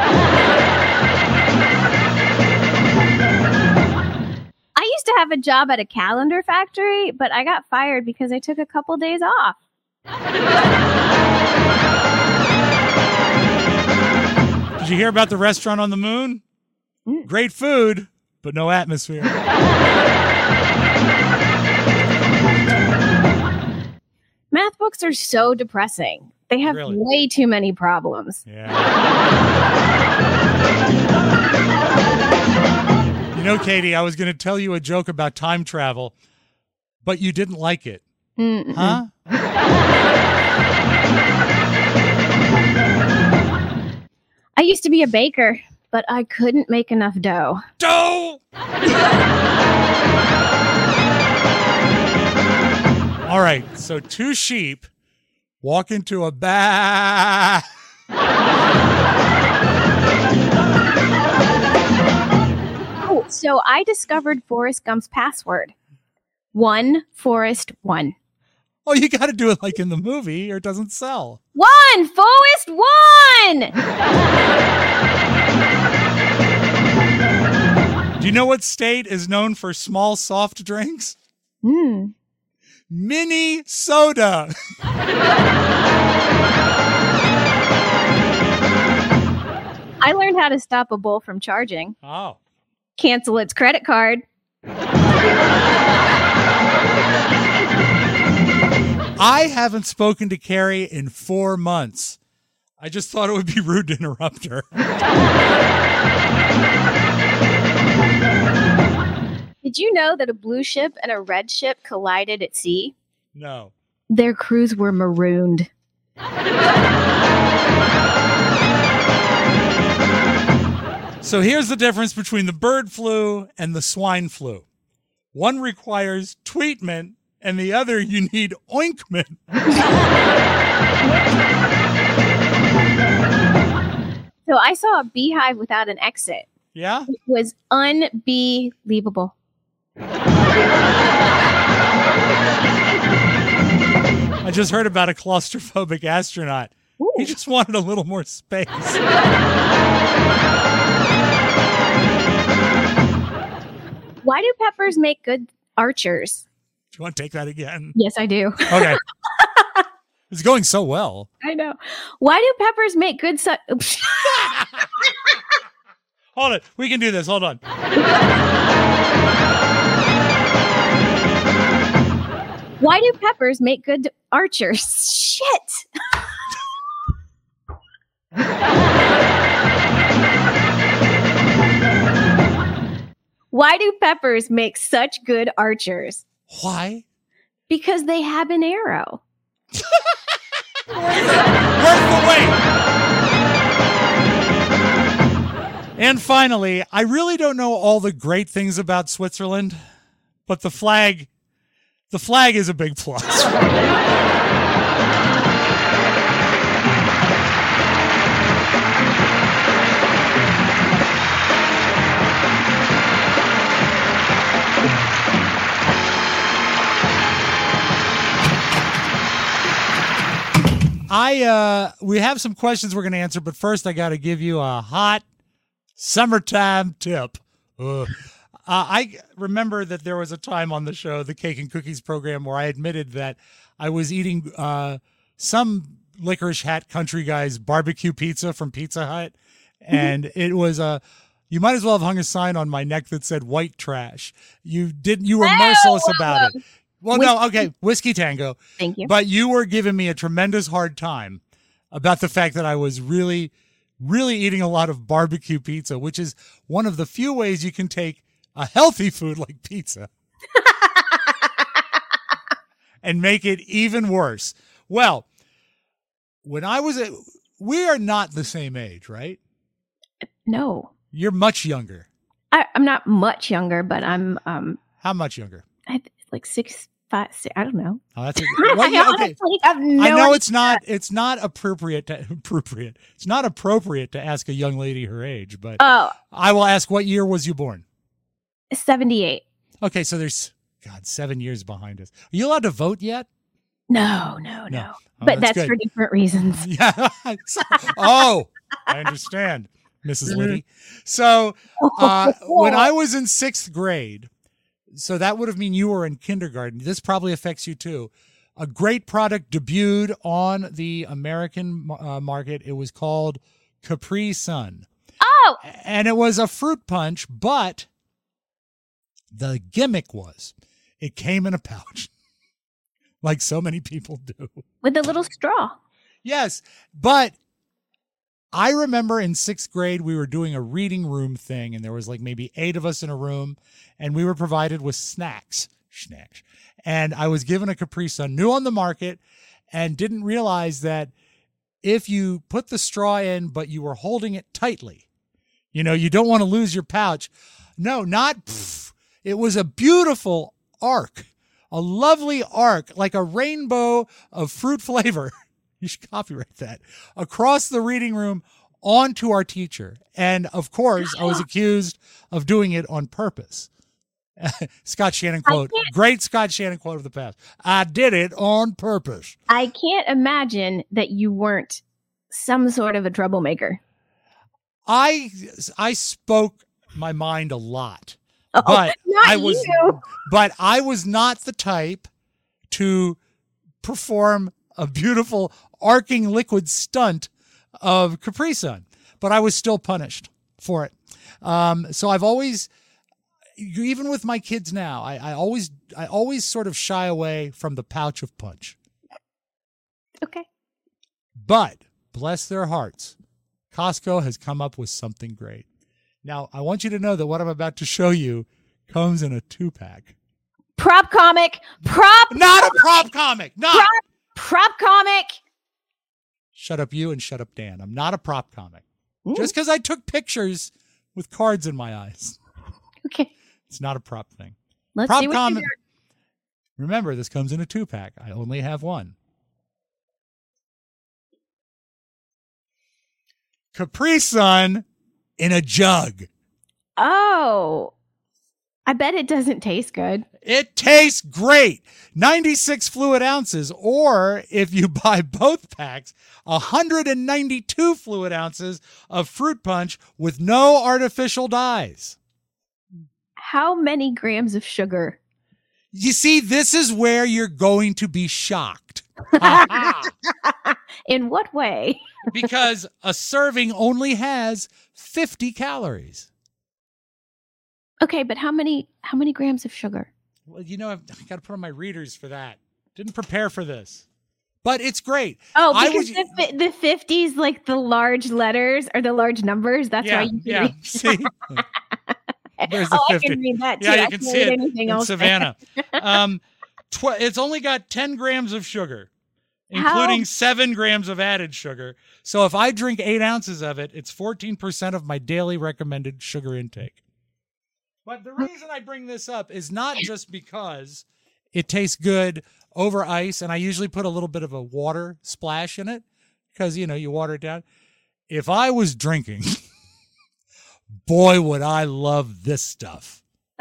I used to have a job at a calendar factory, but I got fired because I took a couple days off. Did you hear about the restaurant on the moon? Great food, but no atmosphere. Math books are so depressing. They have way too many problems. Yeah. You know, Katie, I was going to tell you a joke about time travel, but you didn't like it. Mm-mm. Huh? I used to be a baker, but I couldn't make enough dough. Dough! All right, so 2 sheep walk into a Oh, so I discovered Forrest Gump's password. 1 Forrest 1. Oh, you got to do it like in the movie, or it doesn't sell. 1 Forrest 1. Do you know what state is known for small soft drinks? Minnesota. I learned how to stop a bull from charging. Oh. Cancel its credit card. I haven't spoken to Carrie in 4 months. I just thought it would be rude to interrupt her. Did you know that a blue ship and a red ship collided at sea? No. Their crews were marooned. So here's the difference between the bird flu and the swine flu. One requires treatment, and the other you need ointment. So I saw a beehive without an exit. Yeah? It was unbelievable. I just heard about a claustrophobic astronaut. Ooh. He just wanted a little more space. Why do peppers make good archers? Do you want to take that again? Yes, I do. Okay. It's going so well. I know. Why do peppers make good Hold it. We can do this. Hold on. Why do peppers make good archers? Shit. Why do peppers make such good archers? Why? Because they have an arrow. Worth the wait. And finally, I really don't know all the great things about Switzerland, but the flag is a big plus. We have some questions we're going to answer, but first I got to give you a hot summertime tip. I remember that there was a time on the show, the Cake and Cookies program, where I admitted that I was eating some Licorice Hat Country Guy's barbecue pizza from Pizza Hut, and it was you might as well have hung a sign on my neck that said white trash. You were merciless about it. Well, no, okay, Whiskey Tango. Thank you. But you were giving me a tremendous hard time about the fact that I was really, really eating a lot of barbecue pizza, which is one of the few ways you can take a healthy food like pizza and make it even worse. Well, when I was we are not the same age, right? No. You're much younger. I'm not much younger, but I'm How much younger? like 6'5", 6, I don't know. Oh, that's Well, yeah, okay. I know it's not appropriate to ask a young lady her age, but I will ask, what year was you born? 78. Okay, so there's 7 years behind us. Are you allowed to vote yet? No. Oh, But that's good. for different reasons. Yeah. I understand, Mrs. Liddy. So when I was in 6th grade, so that would have mean you were in kindergarten. This probably affects you too. A great product debuted on the American market. It was called Capri Sun. Oh! And it was a fruit punch, but the gimmick was it came in a pouch, like so many people do. With a little straw. Yes, but I remember in 6th grade, we were doing a reading room thing, and there was like maybe 8 of us in a room, and we were provided with snacks. And I was given a Capri Sun, new on the market, and didn't realize that if you put the straw in, but you were holding it tightly, you don't want to lose your pouch. No, it was a beautiful arc, a lovely arc, like a rainbow of fruit flavor. You should copyright that. Across the reading room onto our teacher. And of course, I was accused of doing it on purpose. Scott Shannon quote. Great Scott Shannon quote of the past. I did it on purpose. I can't imagine that you weren't some sort of a troublemaker. I spoke my mind a lot. Oh, but I you. was not the type to perform a beautiful arcing liquid stunt of Capri Sun, but I was still punished for it. So I've always, even with my kids now, I always sort of shy away from the pouch of punch. Okay. But bless their hearts, Costco has come up with something great. Now, I want you to know that what I'm about to show you comes in a 2-pack. Prop comic. Not a prop comic. Not. Prop comic. Shut up you and shut up Dan. I'm not a prop comic. Just because I took pictures with cards in my eyes. Okay. It's not a prop thing. Let's prop see what comic. you got. Remember, this comes in a 2-pack. I only have one. Capri Sun in a jug. Oh. I bet it doesn't taste good. It tastes great. 96 fluid ounces, or if you buy both packs, 192 fluid ounces of fruit punch with no artificial dyes. How many grams of sugar? You see, this is where you're going to be shocked. In what way? Because a serving only has 50 calories. Okay, but how many grams of sugar? Well, you know, I've got to put on my readers for that. Didn't prepare for this. But it's great. Oh, because the 50s, like the large letters or the large numbers. That's why you yeah. See? There's the 50. I can read that too. Yeah, you I can can't see read it anything in else. Savannah. It's only got 10 grams of sugar, including 7 grams of added sugar. So if I drink 8 ounces of it, it's 14% of my daily recommended sugar intake. But the reason I bring this up is not just because it tastes good over ice, and I usually put a little bit of a water splash in it because, you know, you water it down. If I was drinking, boy, would I love this stuff.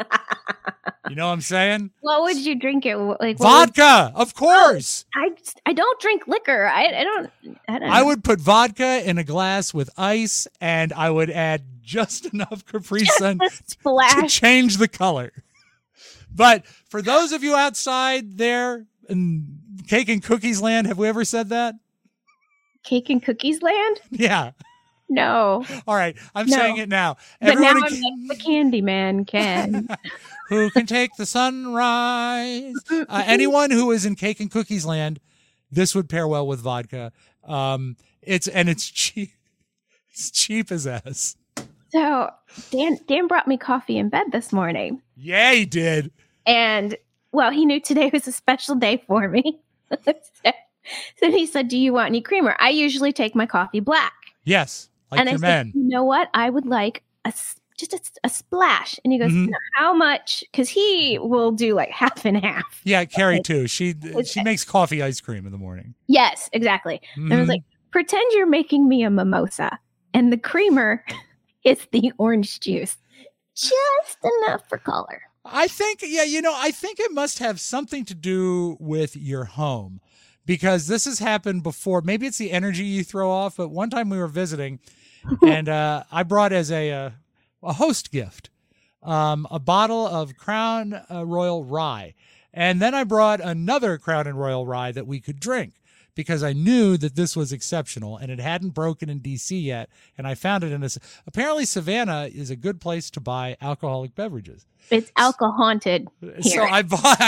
You know what I'm saying? What would you drink it like? Vodka, of course. I don't drink liquor. I don't. I would put vodka in a glass with ice, and I would add just enough Capri Sun to change the color. But for those of you outside there in Cake and Cookies Land, have we ever said that? Cake and Cookies Land? Yeah. No. All right. I'm saying it now. But Everyone now I'm like the Candyman can. Who can take the sunrise? Anyone who is in Cake and Cookies Land, this would pair well with vodka. It's cheap. It's cheap as ass. So Dan brought me coffee in bed this morning. Yeah, he did. And well, he knew today was a special day for me. So he said, "Do you want any creamer?" I usually take my coffee black. Yes, like and your I men. said, "You know what? I would like just a splash." And he goes, "No, how much?" Because he will do like half and half. Yeah, Carrie too. She makes coffee ice cream in the morning. Yes, exactly. And I was like, pretend you're making me a mimosa, and the creamer is the orange juice, just enough for color. I think, I think it must have something to do with your home, because this has happened before. Maybe it's the energy you throw off, but one time we were visiting, and I brought as a host gift a bottle of Crown Royal Rye, and then I brought another Crown and Royal Rye that we could drink, because I knew that this was exceptional and it hadn't broken in DC yet. And I found it in apparently Savannah is a good place to buy alcoholic beverages. It's alcohol haunted here. So I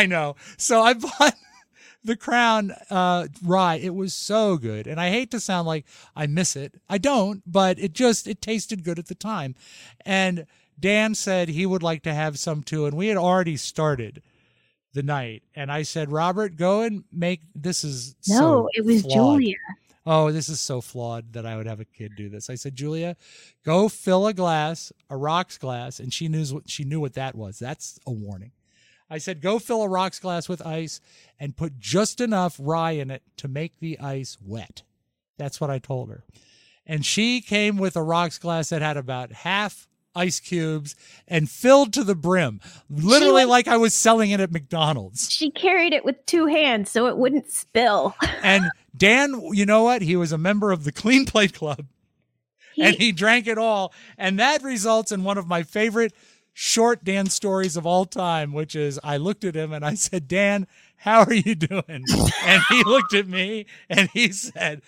bought the Crown Rye. It was so good. And I hate to sound like I miss it. I don't, but it tasted good at the time. And Dan said he would like to have some too. And we had already started the night, and I said, Robert, go and make this. Is so it was flawed. Julia. Oh, this is so flawed that I would have a kid do this. I said, Julia, go fill a rocks glass, and she knew what that was. That's a warning. I said, go fill a rocks glass with ice and put just enough rye in it to make the ice wet. That's what I told her. And she came with a rocks glass that had about half ice cubes and filled to the brim, literally like I was selling it at McDonald's. She carried it with 2 hands so it wouldn't spill. And Dan, you know what? He was a member of the Clean Plate Club, and he drank it all. And that results in one of my favorite short Dan stories of all time, which is I looked at him and I said, Dan, how are you doing? And he looked at me and he said,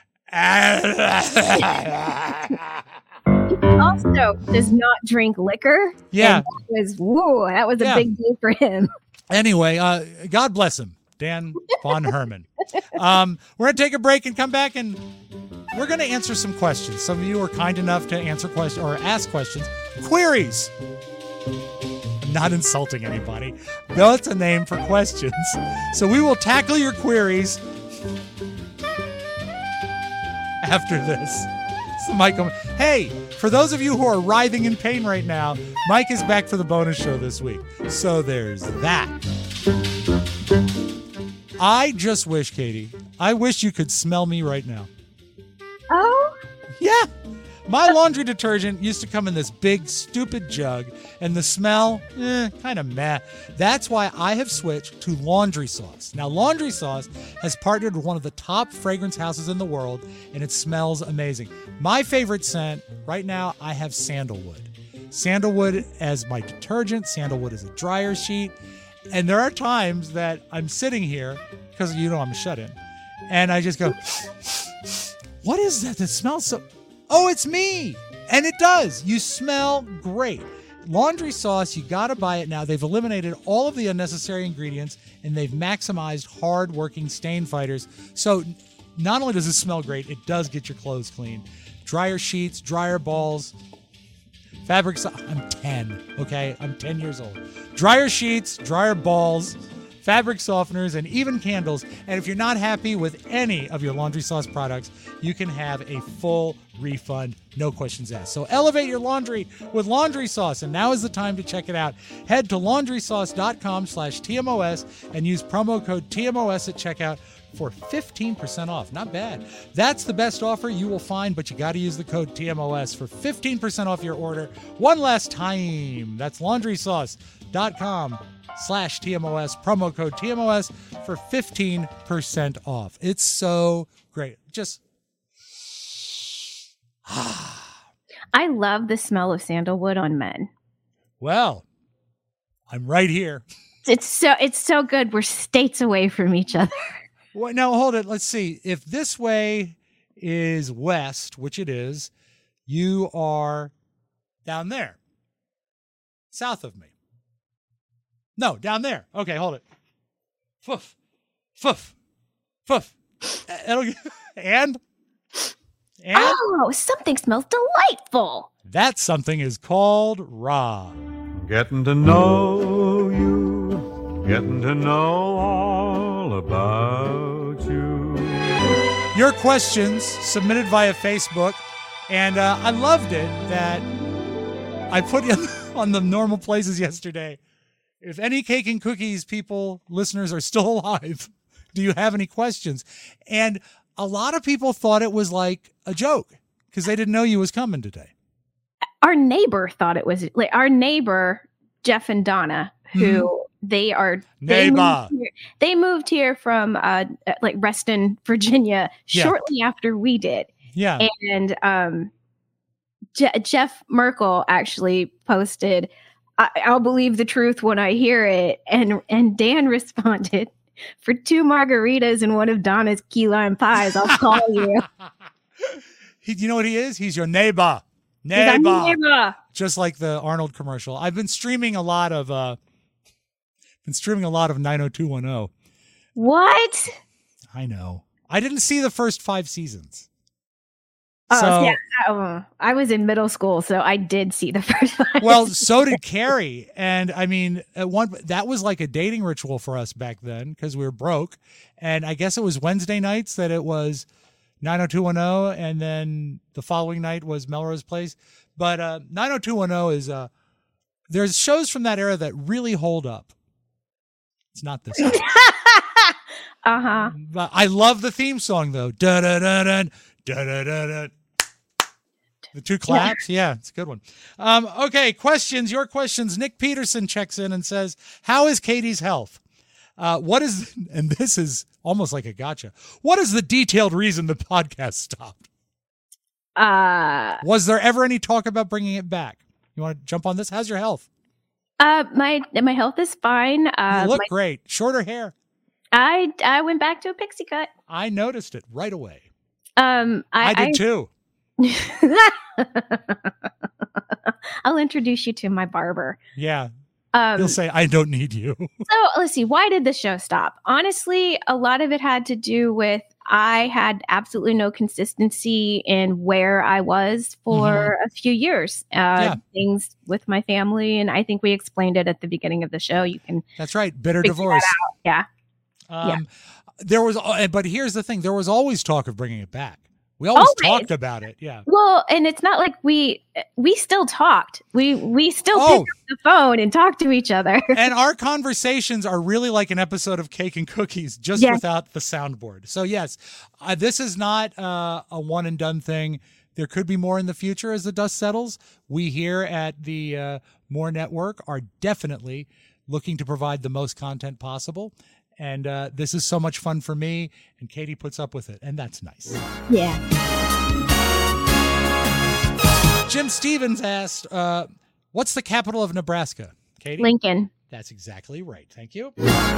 He also does not drink liquor. Yeah. That was a big day for him. Anyway, God bless him, Dan Von Herman. We're going to take a break and come back, and we're going to answer some questions. Some of you are kind enough to answer questions or ask questions, queries. not insulting anybody. That's a name for questions. So we will tackle your queries after this. So Mike, hey, for those of you who are writhing in pain right now, Mike is back for the bonus show this week. So there's that. I just wish, Katie, I wish you could smell me right now. Oh? Yeah. My laundry detergent used to come in this big, stupid jug, and the smell, kind of meh. That's why I have switched to Laundry Sauce. Now, Laundry Sauce has partnered with one of the top fragrance houses in the world, and it smells amazing. My favorite scent, right now, I have sandalwood. Sandalwood as my detergent, sandalwood as a dryer sheet. And there are times that I'm sitting here, because I'm shut-in, and I just go, what is that? That smells so... Oh, it's me. And it does. You smell great. Laundry Sauce, you got to buy it now. They've eliminated all of the unnecessary ingredients, and they've maximized hard-working stain fighters. So not only does it smell great, it does get your clothes clean. Dryer sheets, dryer balls, fabric... I'm 10, okay? I'm 10 years old. Dryer sheets, dryer balls, fabric softeners, and even candles. And if you're not happy with any of your Laundry Sauce products, you can have a full refund, no questions asked. So elevate your laundry with Laundry Sauce, and now is the time to check it out. Head to laundrysauce.com/TMOS and use promo code TMOS at checkout for 15% off. Not bad. That's the best offer you will find, but you got to use the code TMOS for 15% off your order. One last time. That's laundrysauce.com/TMOS, promo code TMOS for 15% off. It's so great. Just I love the smell of sandalwood on men. Well, I'm right here. It's so good. We're states away from each other. Well, now hold it. Let's see. If this way is west, which it is, you are down there, south of me. No, down there. Okay, hold it. Foof, foof, foof. And? Oh, something smells delightful. That something is called Ra. Getting to know you, getting to know all about you. Your questions submitted via Facebook, and I loved it that I put you on the normal places yesterday. If any Cake and Cookies people, listeners, are still alive, do you have any questions? And a lot of people thought it was like a joke because they didn't know you was coming today. Our neighbor thought it was like our neighbor, Jeff and Donna, who they moved here from like Reston, Virginia, shortly after we did. Yeah. And Jeff Merkel actually posted, I'll believe the truth when I hear it. And Dan responded, for 2 margaritas and one of Donna's key lime pies, I'll call you. You know what he is? He's your neighbor. Neighbor. Just like the Arnold commercial. I've been streaming a lot of 90210. What? I know. I didn't see the first 5 seasons. Oh, so, yeah. I was in middle school, so I did see the first 5. Well, so did Carrie. And I mean, that was like a dating ritual for us back then because we were broke. And I guess it was Wednesday nights that it was 90210, and then the following night was Melrose Place. But 90210 is there's shows from that era that really hold up. It's not this one. Uh-huh. But I love the theme song though. Da da da da da da da. The 2 claps. Yeah, it's a good one. Okay, questions. Your questions. Nick Peterson checks in and says, "How is Katie's health? What is?" And this is almost like a gotcha. What is the detailed reason the podcast stopped? Was there ever any talk about bringing it back? You want to jump on this? How's your health? My health is fine. You look great. Shorter hair. I went back to a pixie cut. I noticed it right away. I did too. I'll introduce you to my barber. Yeah. He'll say, I don't need you. So let's see. Why did the show stop? Honestly, a lot of it had to do with I had absolutely no consistency in where I was for a few years. Things with my family, and I think we explained it at the beginning of the show. You can. That's right. Bitter divorce. Yeah. There was, but here's the thing: there was always talk of bringing it back. We always talked about it. Yeah. Well, and it's not like we still talked. We still picked up the phone and talked to each other. And our conversations are really like an episode of Cake and Cookies, just without the soundboard. So yes, this is not a one and done thing. There could be more in the future as the dust settles. We here at the More Network are definitely looking to provide the most content possible. And this is so much fun for me, and Katie puts up with it, and that's nice. Yeah. Jim Stevens asked, what's the capital of Nebraska? Katie? Lincoln. That's exactly right. Thank you.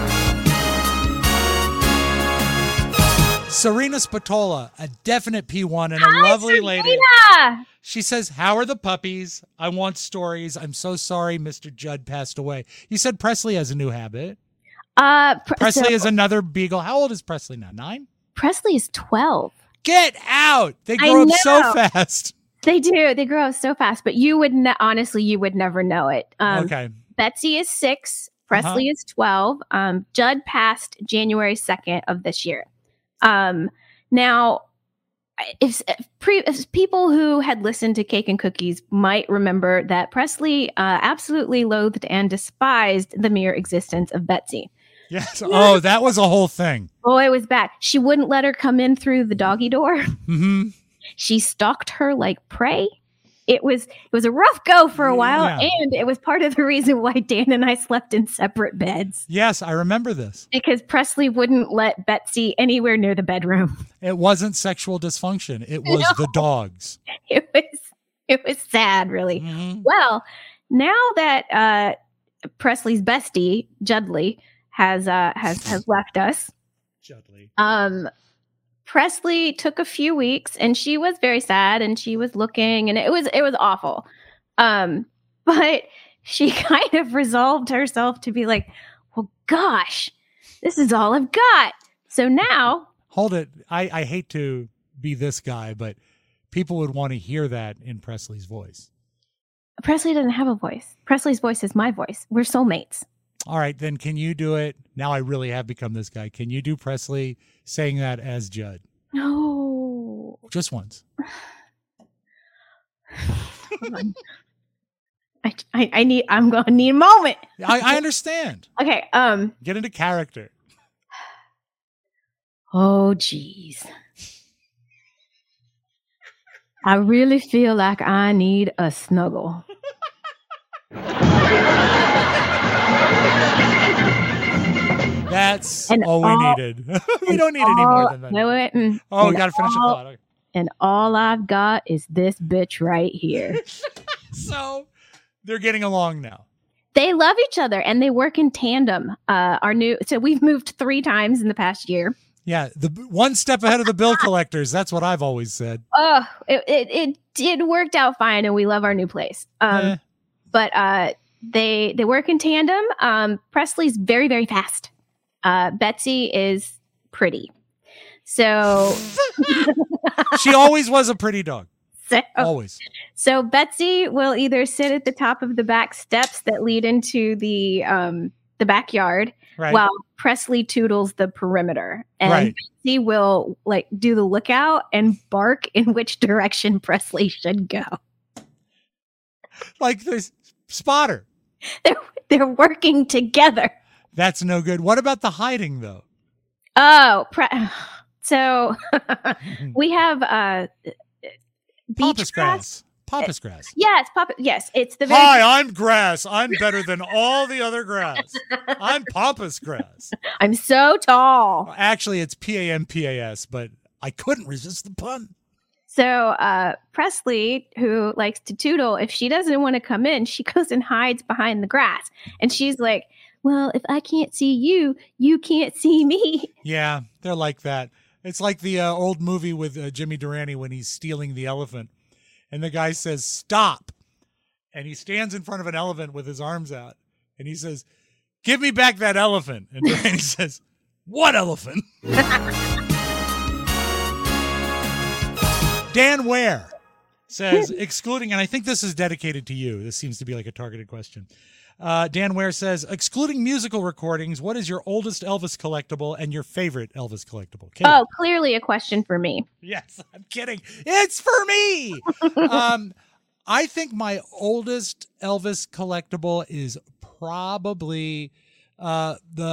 Serena Spatola, a definite P1 and a lovely lady. She says, how are the puppies? I want stories. I'm so sorry Mr. Judd passed away. You said Presley has a new habit. Presley is another beagle. How old is Presley now? 9? Presley is 12. Get out! They grow up so fast. They do. They grow up so fast. But you would honestly, you would never know it. Okay. Betsy is 6. Presley is 12. Judd passed January 2nd of this year. Now, if people who had listened to Cake and Cookies might remember that Presley absolutely loathed and despised the mere existence of Betsy. Yes. Oh, that was a whole thing. Oh, it was bad. She wouldn't let her come in through the doggy door. Mm-hmm. She stalked her like prey. It was a rough go for a while, and it was part of the reason why Dan and I slept in separate beds. Yes, I remember this. Because Presley wouldn't let Betsy anywhere near the bedroom. It wasn't sexual dysfunction. It was the dogs. It was sad, really. Mm-hmm. Well, now that Presley's bestie, Judley, has left us. Judley. Presley took a few weeks, and she was very sad, and she was looking, and it was awful. But she kind of resolved herself to be like, well, gosh, this is all I've got. So now. Hold it. I hate to be this guy, but people would want to hear that in Presley's voice. Presley doesn't have a voice. Presley's voice is my voice. We're soulmates. All right, then can you do it? Now I really have become this guy. Can you do Presley saying that as Judd? No. Just once. I'm going to need a moment. I understand. Okay. Get into character. Oh, geez. I really feel like I need a snuggle. That's all we needed. We don't need any more than that. We got to finish the thought. Okay. And all I've got is this bitch right here. So they're getting along now. They love each other and they work in tandem. So we've moved 3 times in the past year. Yeah, the one step ahead of the bill collectors. That's what I've always said. Oh, it worked out fine, and we love our new place. But they work in tandem. Presley's very, very fast. Betsy is pretty. So she always was a pretty dog. Always. So Betsy will either sit at the top of the back steps that lead into the backyard, right, while Presley toodles the perimeter, and Betsy will do the lookout and bark in which direction Presley should go. Like the spotter. They're working together. That's no good. What about the hiding though? Oh, so we have Pampas grass. Pampas grass. Yes, yes, it's the. Hi, I'm grass. I'm better than all the other grass. I'm Pampas grass. I'm so tall. Actually, it's PAMPAS, but I couldn't resist the pun. So Presley, who likes to toodle, if she doesn't want to come in, she goes and hides behind the grass, and she's like, "Well, if I can't see you, you can't see me." Yeah, they're like that. It's like the old movie with Jimmy Durante when he's stealing the elephant. And the guy says, "Stop." And he stands in front of an elephant with his arms out. And he says, "Give me back that elephant." And Durante says, "What elephant?" Dan Ware says, excluding, and I think this is dedicated to you. This seems to be like a targeted question. Dan Ware says, excluding musical recordings, what is your oldest Elvis collectible and your favorite Elvis collectible? Katie. Oh, clearly a question for me. Yes, I'm kidding. It's for me. I think my oldest Elvis collectible is probably the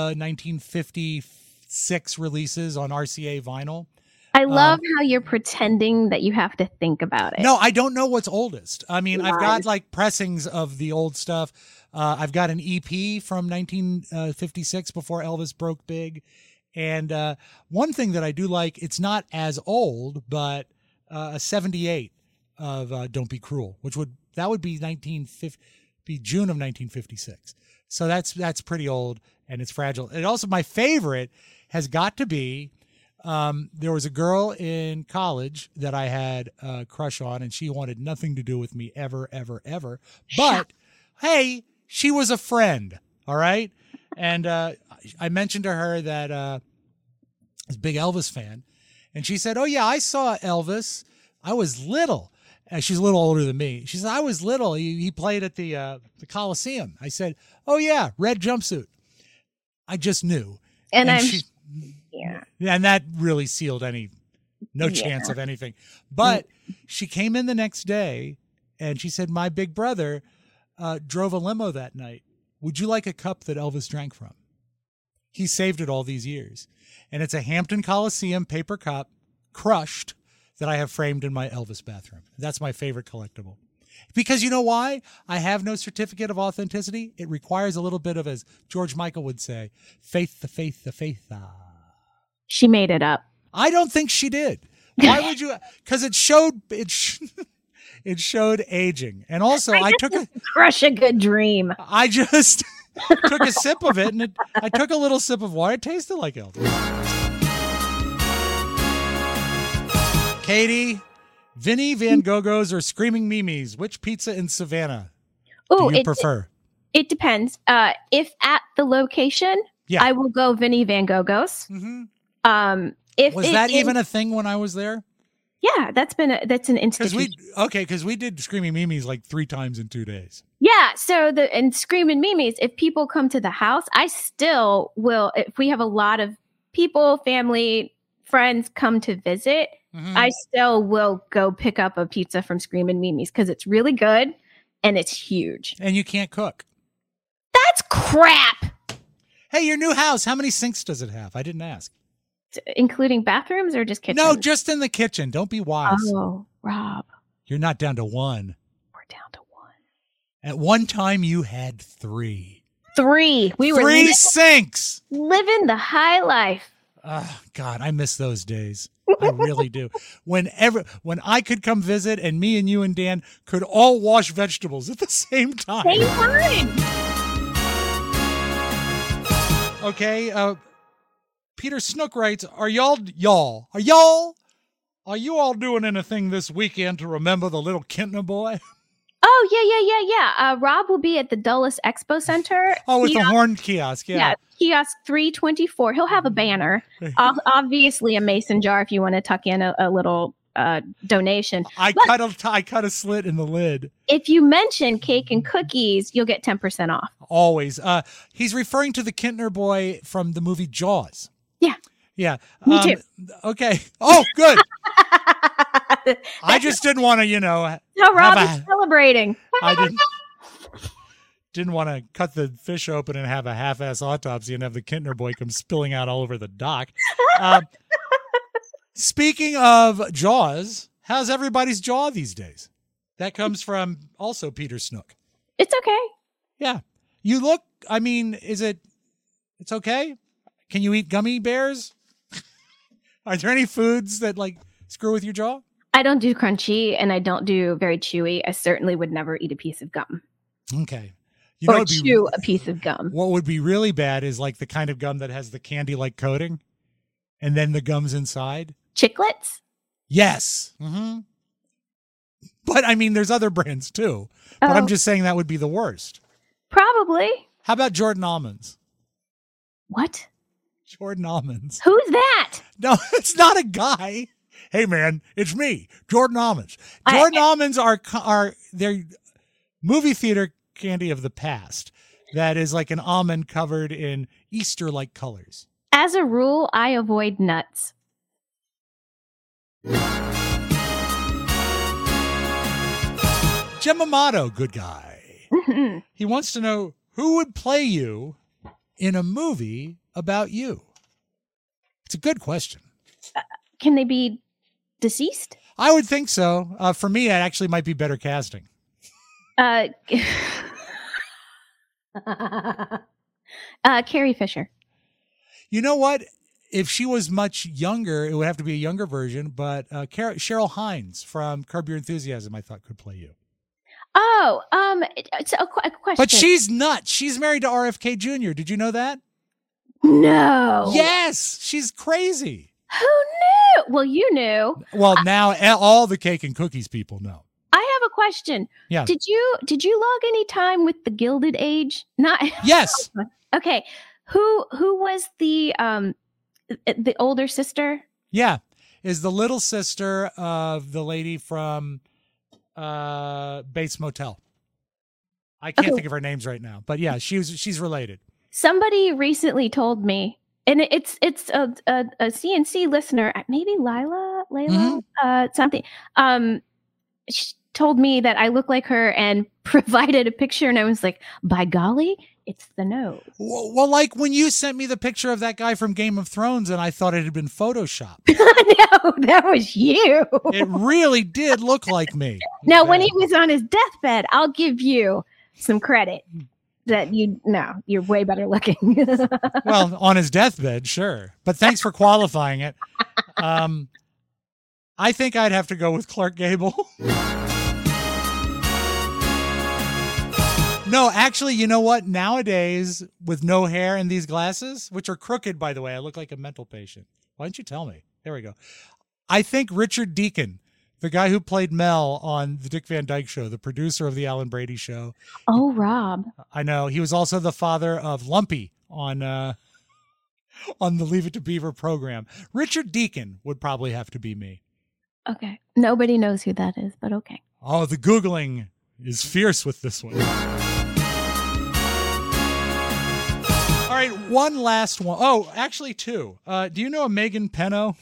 1956 releases on RCA vinyl. I love how you're pretending that you have to think about it. No, I don't know what's oldest. I mean, I've got like pressings of the old stuff. I've got an EP from 1956 before Elvis broke big. And one thing that I do like, it's not as old, but a 78 of Don't Be Cruel, that would be June of 1956. So that's pretty old and it's fragile. And also my favorite has got to be, there was a girl in college that I had a crush on, and she wanted nothing to do with me ever, ever, ever. But hey, she was a friend. All right. And, I mentioned to her that, I was a big Elvis fan, and she said, oh yeah, I saw Elvis. I was little. She's a little older than me. She said, I was little. He played at the Coliseum. I said, oh yeah, red jumpsuit. I just knew. And that really sealed no chance of anything. But she came in the next day and she said, my big brother drove a limo that night. Would you like a cup that Elvis drank from? He saved it all these years. And it's a Hampton Coliseum paper cup, crushed, that I have framed in my Elvis bathroom. That's my favorite collectible. Because you know why? I have no certificate of authenticity. It requires a little bit of, as George Michael would say, faith, the faith, the faith. She made it up. I don't think she did. Why would you? Because it showed aging. And also I took crush a good dream. I just took a sip of it, and I took a little sip of water. It tasted like Elvis. Katie, Vinny Van Gogh's or Screaming Mimi's? Which pizza in Savannah do you prefer? It depends. If at the location, I will go Vinny Van Gogh's. Mm-hmm. Was that even a thing when I was there? Yeah, that's an institution. Because we did Screaming Mimi's like 3 times in 2 days. Yeah, so and Screaming Mimi's, if people come to the house, I still will. If we have a lot of people, family, friends come to visit, I still will go pick up a pizza from Screaming Mimi's because it's really good and it's huge. And you can't cook. That's crap. Hey, your new house, how many sinks does it have? I didn't ask. Including bathrooms or just kitchen? No, just in the kitchen. Don't be wise. Oh, Rob. You're not down to 1. We're down to 1. At one time, you had 3. 3. We were 3 sinks. Living the high life. Oh, God, I miss those days. I really do. When I could come visit and me and you and Dan could all wash vegetables at the same time. Same time. Okay, Peter Snook writes, are you all doing anything this weekend to remember the little Kintner boy? Oh, yeah. Rob will be at the Dulles Expo Center. Oh, with the horn kiosk, yeah. Yeah, kiosk 324. He'll have a banner. Obviously a mason jar if you want to tuck in a little donation. I cut a slit in the lid. If you mention cake and cookies, you'll get 10% off. Always. He's referring to the Kintner boy from the movie Jaws. Yeah. Yeah. Me too. Okay. Oh, good. I just didn't want to, No, Rob is celebrating. I didn't want to cut the fish open and have a half-ass autopsy and have the Kintner boy come spilling out all over the dock. Speaking of Jaws, how's everybody's jaw these days? That comes from also Peter Snook. It's okay. Yeah. You look, it's okay? Can you eat gummy bears? Are there any foods that screw with your jaw? I don't do crunchy and I don't do very chewy. I certainly would never eat a piece of gum. Okay. Chew a piece of gum. What would be really bad is the kind of gum that has the candy-like coating and then the gum's inside. Chiclets? Yes. Mm-hmm. But there's other brands too. But I'm just saying that would be the worst. Probably. How about Jordan Almonds? What? Jordan Almonds. Who's that? No, it's not a guy. Hey man, it's me, Jordan Almonds. Jordan Almonds are they're movie theater candy of the past. That is like an almond covered in Easter-like colors. As a rule, I avoid nuts. Jim Amato, good guy. He wants to know who would play you in a movie about you. It's a good question. Can they be deceased? I would think so. For me, it actually might be better casting. Carrie Fisher. You know what? If she was much younger, it would have to be a younger version, but Cheryl Hines from Curb Your Enthusiasm, I thought, could play you. Oh, it's a question. But she's nuts. She's married to RFK Jr. Did you know that? No. Yes, she's crazy. Who knew? Well, you knew. Well, now all the cake and cookies people know. I have a question. Yeah. Did you log any time with the Gilded Age? Not. Yes. Okay. Who was the older sister? Yeah, is the little sister of the lady from Bates Motel. I can't think of her names right now, but yeah, she's related. Somebody recently told me, and it's a CNC listener, maybe Layla, something. She told me that I look like her and provided a picture, and I was like, by golly, it's the nose. Well, like when you sent me the picture of that guy from Game of Thrones, and I thought it had been photoshopped. No, that was you. It really did look like me. Now, when he was on his deathbed, I'll give you some credit that you're way better looking. Well, on his deathbed, sure. But thanks for qualifying it. I think I'd have to go with Clark Gable. No, actually, you know what? Nowadays, with no hair and these glasses, which are crooked, by the way, I look like a mental patient. Why didn't you tell me? There we go. I think Richard Deacon, the guy who played Mel on the Dick Van Dyke Show, the producer of the Alan Brady Show. Oh, Rob. I know. He was also the father of Lumpy on the Leave It to Beaver program. Richard Deacon would probably have to be me. Okay. Nobody knows who that is, but okay. Oh, the Googling is fierce with this one. All right, one last one. Oh, actually two. Do you know a Megan Penno?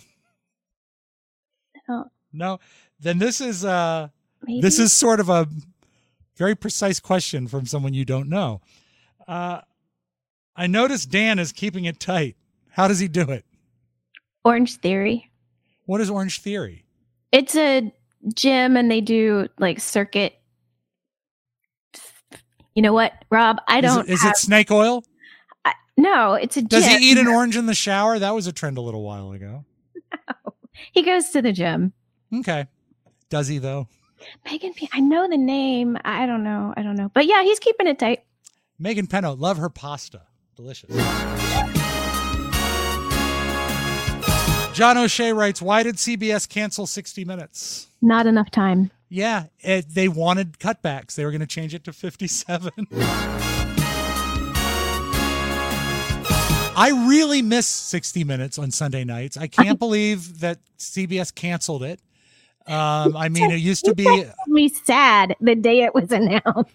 No. No? Then this is Maybe? This is sort of a very precise question from someone you don't know. I noticed Dan is keeping it tight. How does he do it? Orange Theory. What is Orange Theory? It's a gym and they do like circuit. You know what, Rob? Is it snake oil? No, it's a gym. Does he eat an orange in the shower? That was a trend a little while ago. No. He goes to the gym. Okay. Does he though? Megan P. I know the name. I don't know. But yeah, he's keeping it tight. Megan Penno, love her pasta. Delicious. John O'Shea writes, why did CBS cancel 60 Minutes? Not enough time. Yeah, they wanted cutbacks. They were going to change it to 57. I really miss 60 Minutes on Sunday nights. I can't believe that CBS canceled it. I mean, it used to be... me sad the day it was announced.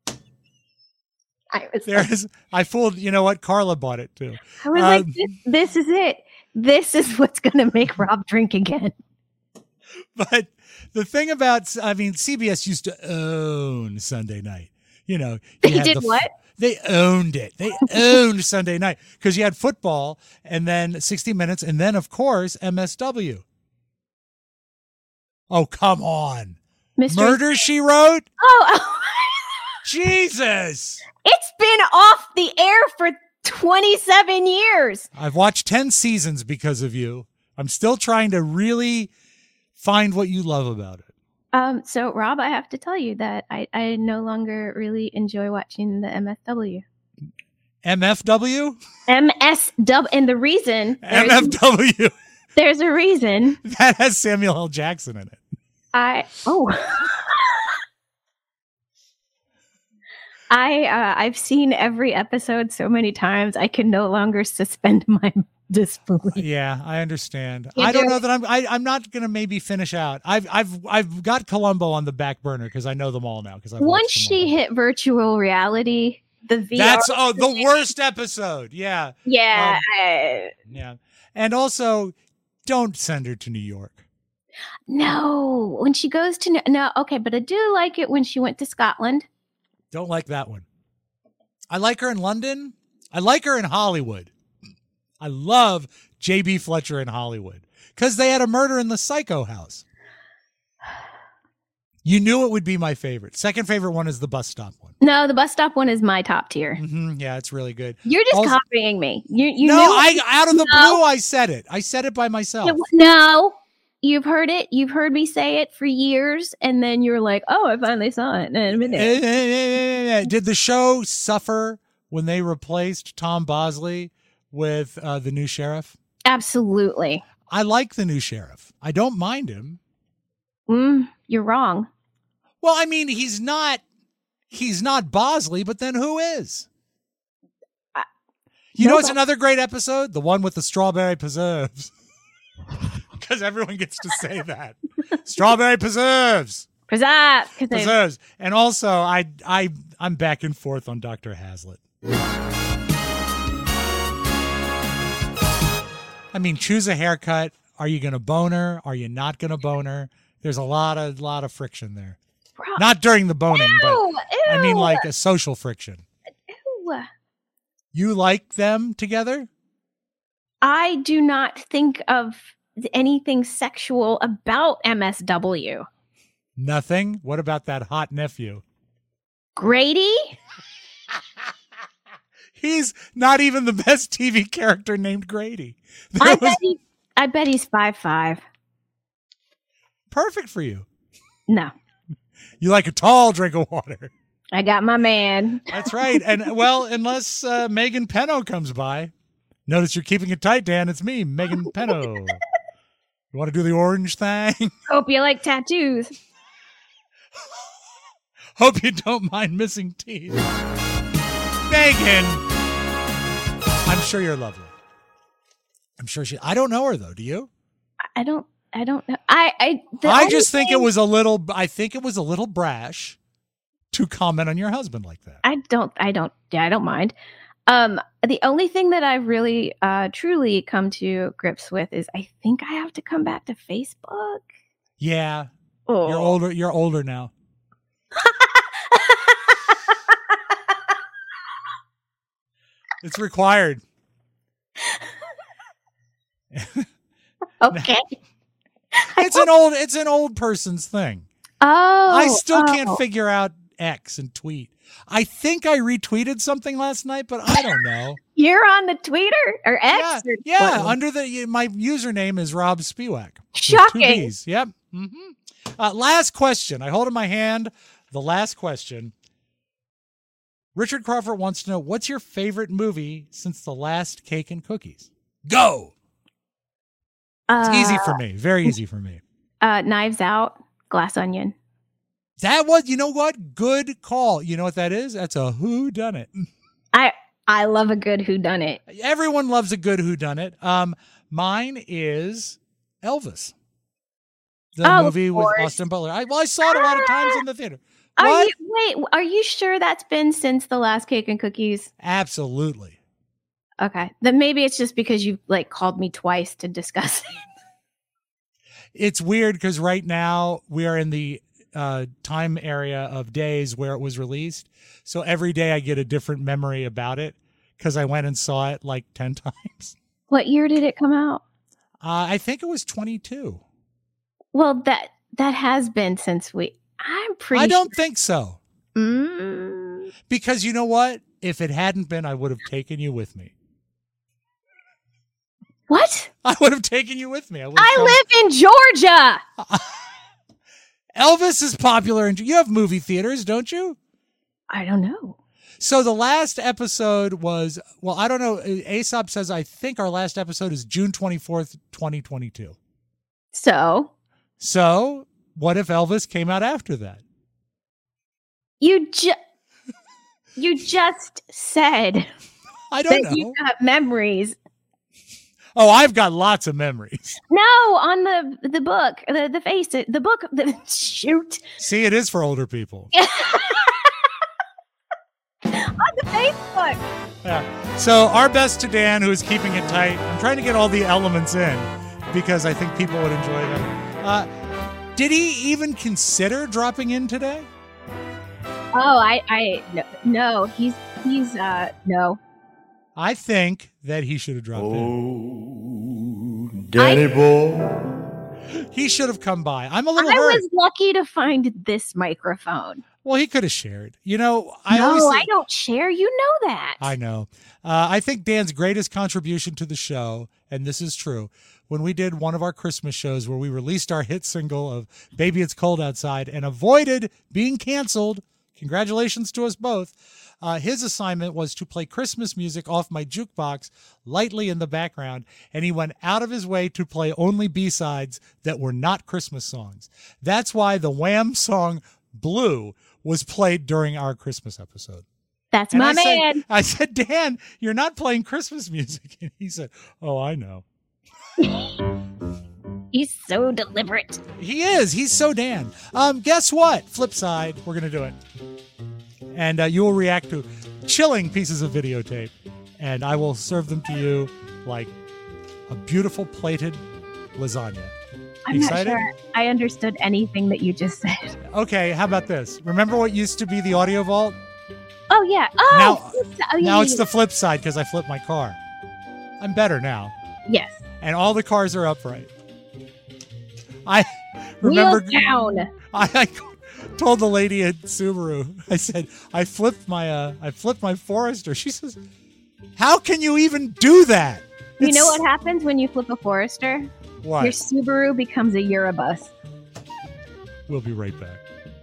I fooled, you know what? Carla bought it too. I was like, this is it. This is what's going to make Rob drink again. But the thing about, CBS used to own Sunday night. You know, they did what? They owned it. They owned Sunday night because you had football and then 60 Minutes and then, of course, MSW. Oh, come on. Murder, She Wrote? Oh. Jesus. It's been off the air for 27 years. I've watched 10 seasons because of you. I'm still trying to really find what you love about it. So, Rob, I have to tell you that I no longer really enjoy watching the MFW. MFW? MSW. And the reason... MFW. There's a reason. That has Samuel L. Jackson in it. I've seen every episode so many times I can no longer suspend my disbelief. Yeah, I understand. Can't I don't do know it. that I'm not gonna maybe finish out. I've got Columbo on the back burner because I know them all now. Because Once she hit virtual reality, the VR. That's the worst episode. Yeah. Yeah. Yeah. And also, don't send her to New York. No, when she goes to no, okay, but I do like it when she went to Scotland. Don't like that one. I like her in London. I like her in Hollywood. I love J.B. Fletcher in Hollywood because they had a murder in the Psycho house. You knew it would be my favorite. Second favorite one is the bus stop one. No, the bus stop one is my top tier. Mm-hmm. Yeah, it's really good. You're just copying me. You no, knew out of the blue, I said it. I said it by myself. No, you've heard it. You've heard me say it for years, and then you're like, "Oh, I finally saw it." Did the show suffer when they replaced Tom Bosley with the new sheriff? Absolutely. I like the new sheriff. I don't mind him. You're wrong. Well, I mean, he's not Bosley, but then who is? You know, it's another great episode, the one with the strawberry preserves. Because everyone gets to say that. Strawberry preserves. Preserves. And also, I'm back and forth on Dr. Hazlitt. I mean, choose a haircut. Are you going to boner? Are you not going to boner? There's a lot of friction there. Bro. Not during the boning, but I mean ew. like a social friction. Ew. You like them together? I do not think of anything sexual about MSW. Nothing? What about that hot nephew? Grady? He's not even the best TV character named Grady. I bet he's 5'5". Perfect for you. No. You like a tall drink of water. I got my man. That's right. And well, unless Megan Penno comes by. Notice you're keeping it tight, Dan. It's me, Megan Penno. You want to do the orange thing? Hope you like tattoos. Hope you don't mind missing teeth. Megan! I'm sure you're lovely. I'm sure I don't know her though, do you? I don't know. I just think it was a little brash to comment on your husband like that. I don't mind. The only thing that I've really truly come to grips with is I think I have to come back to Facebook. Yeah. Oh. You're older now. It's required. Okay. It's an old person's thing. I still can't figure out X and tweet. I think I retweeted something last night, but I don't know. You're on the Twitter or X? Yeah. Under my username is Rob Spiewak. Shocking. 2 B's. Yep. Mm-hmm. Last question. I hold in my hand the last question. Richard Crawford wants to know, what's your favorite movie since the last Cake and Cookies? Go. It's easy for me. Very easy for me. Knives Out, Glass Onion. That was, you know what? Good call. You know what that is? That's a whodunit. I love a good whodunit. Everyone loves a good whodunit. Mine is Elvis. The movie with Austin Butler. I saw it a lot of times in the theater. Are you sure that's been since the last Cake and Cookies? Absolutely. Okay. Then maybe it's just because you called me twice to discuss it. It's weird because right now we are in the time area of days where it was released. So every day I get a different memory about it because I went and saw it 10 times. What year did it come out? I think it was 22. Well, that has been since I'm pretty I don't think so. Mm. Because you know what? If it hadn't been, I would have taken you with me. What? I would have taken you with me. I live in Georgia. Elvis is popular. You have movie theaters, don't you? I don't know. So the last episode was, I don't know. Aesop says, I think our last episode is June 24th, 2022. So, what if Elvis came out after that? You just said I don't know. You got memories. Oh, I've got lots of memories. No, on the book, the face, the book. Shoot. See, it is for older people. On the Facebook. Yeah. So our best to Dan, who is keeping it tight. I'm trying to get all the elements in because I think people would enjoy them. Did he even consider dropping in today? Oh, no. He's no. I think that he should have dropped in. Danny boy. He should have come by. I'm a little I hurt. was lucky to find this microphone. Well, he could have shared. You know, I don't share. You know that. I know. I think Dan's greatest contribution to the show, and this is true, when we did one of our Christmas shows where we released our hit single of Baby It's Cold Outside and avoided being canceled. Congratulations to us both. His assignment was to play Christmas music off my jukebox lightly in the background, and he went out of his way to play only B-sides that were not Christmas songs. That's why the Wham song Blue was played during our Christmas episode. That's my man. I said, Dan, you're not playing Christmas music. And he said, oh, I know. He's so deliberate. He is. He's so Dan. Guess what? Flip side, we're going to do it. And you will react to chilling pieces of videotape. And I will serve them to you like a beautiful plated lasagna. I'm excited? not sure I understood anything that you just said. Okay, how about this? Remember what used to be the audio vault? Oh, yeah. Oh, now it's the flip side because I flipped my car. I'm better now. Yes. And all the cars are upright. I remember Wheels down. I told the lady at Subaru, I said, I flipped my Forester. She says, how can you even do that? You know what happens when you flip a Forester? What? Your Subaru becomes a Eurobus. We'll be right back.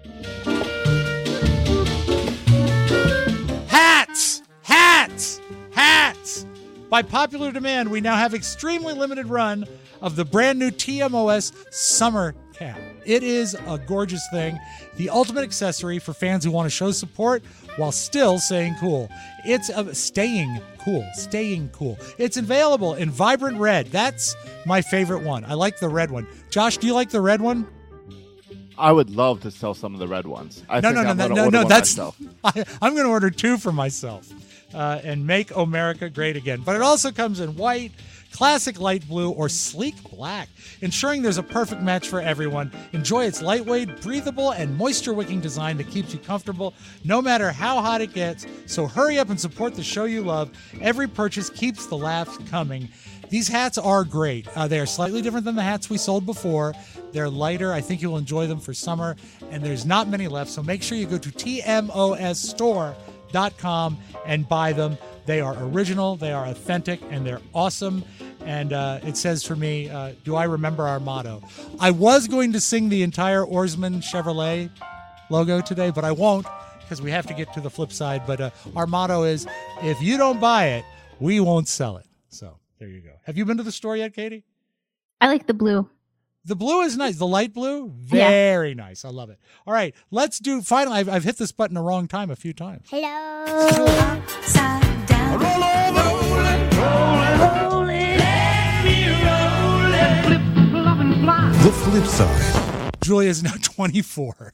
Hats! Hats! Hats! By popular demand, we now have extremely limited run of the brand new TMOS Summer Cap. It is a gorgeous thing. The ultimate accessory for fans who want to show support while still staying cool. It's staying cool. It's available in vibrant red. That's my favorite one. I like the red one. Josh, do you like the red one? I would love to sell some of the red ones. No. That's I'm going to order 2 for myself and make Omerica great again. But it also comes in white, classic light blue, or sleek black, ensuring there's a perfect match for everyone. Enjoy its lightweight, breathable, and moisture-wicking design that keeps you comfortable no matter how hot it gets. So hurry up and support the show you love. Every purchase keeps the laughs coming. These hats are great. They are slightly different than the hats we sold before. They're lighter. I think you'll enjoy them for summer, and there's not many left, so make sure you go to tmosstore.com and buy them. They are original, they are authentic, and they're awesome. And it says for me, do I remember our motto? I was going to sing the entire Oarsman Chevrolet logo today, but I won't because we have to get to the flip side. But our motto is, if you don't buy it, we won't sell it. So there you go. Have you been to the store yet, Katie? I like the blue. The blue is nice. The light blue, very nice. I love it. All right, let's do. Finally, I've hit this button the wrong time a few times. Hello. Upside down. Roll over. Roll it. Let me roll it. Flip, flop, and fly. The flip side. Julia is now 24.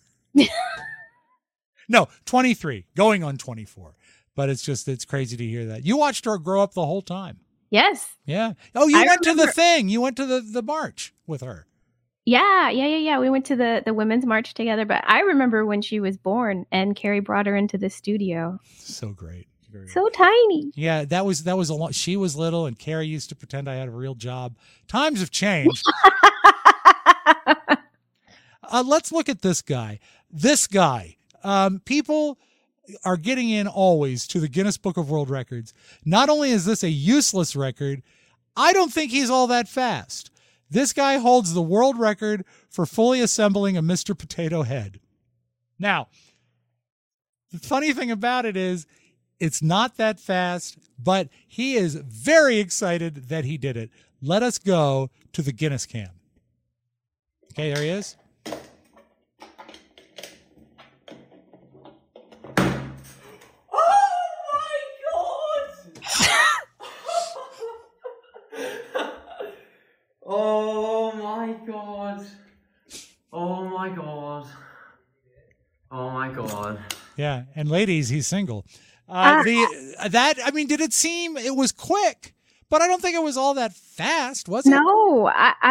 No, 23. Going on 24. But it's crazy to hear that. You watched her grow up the whole time. Yes. Yeah. Oh, you went to the thing. You went to the march with her. Yeah. We went to the Women's March together, but I remember when she was born and Carrie brought her into the studio. So great. So tiny. Yeah, that was a lot. She was little and Carrie used to pretend I had a real job. Times have changed. Let's look at this guy. People are getting in always to the Guinness Book of World Records. Not only is this a useless record, I don't think he's all that fast. This guy holds the world record for fully assembling a Mr. Potato Head. Now, the funny thing about it is it's not that fast, but he is very excited that he did it. Let us go to the Guinness cam. Okay, there he is. Oh my god. Oh my god. Oh my god. Yeah, and ladies, he's single. Did it seem it was quick, but I don't think it was all that fast, was it? No,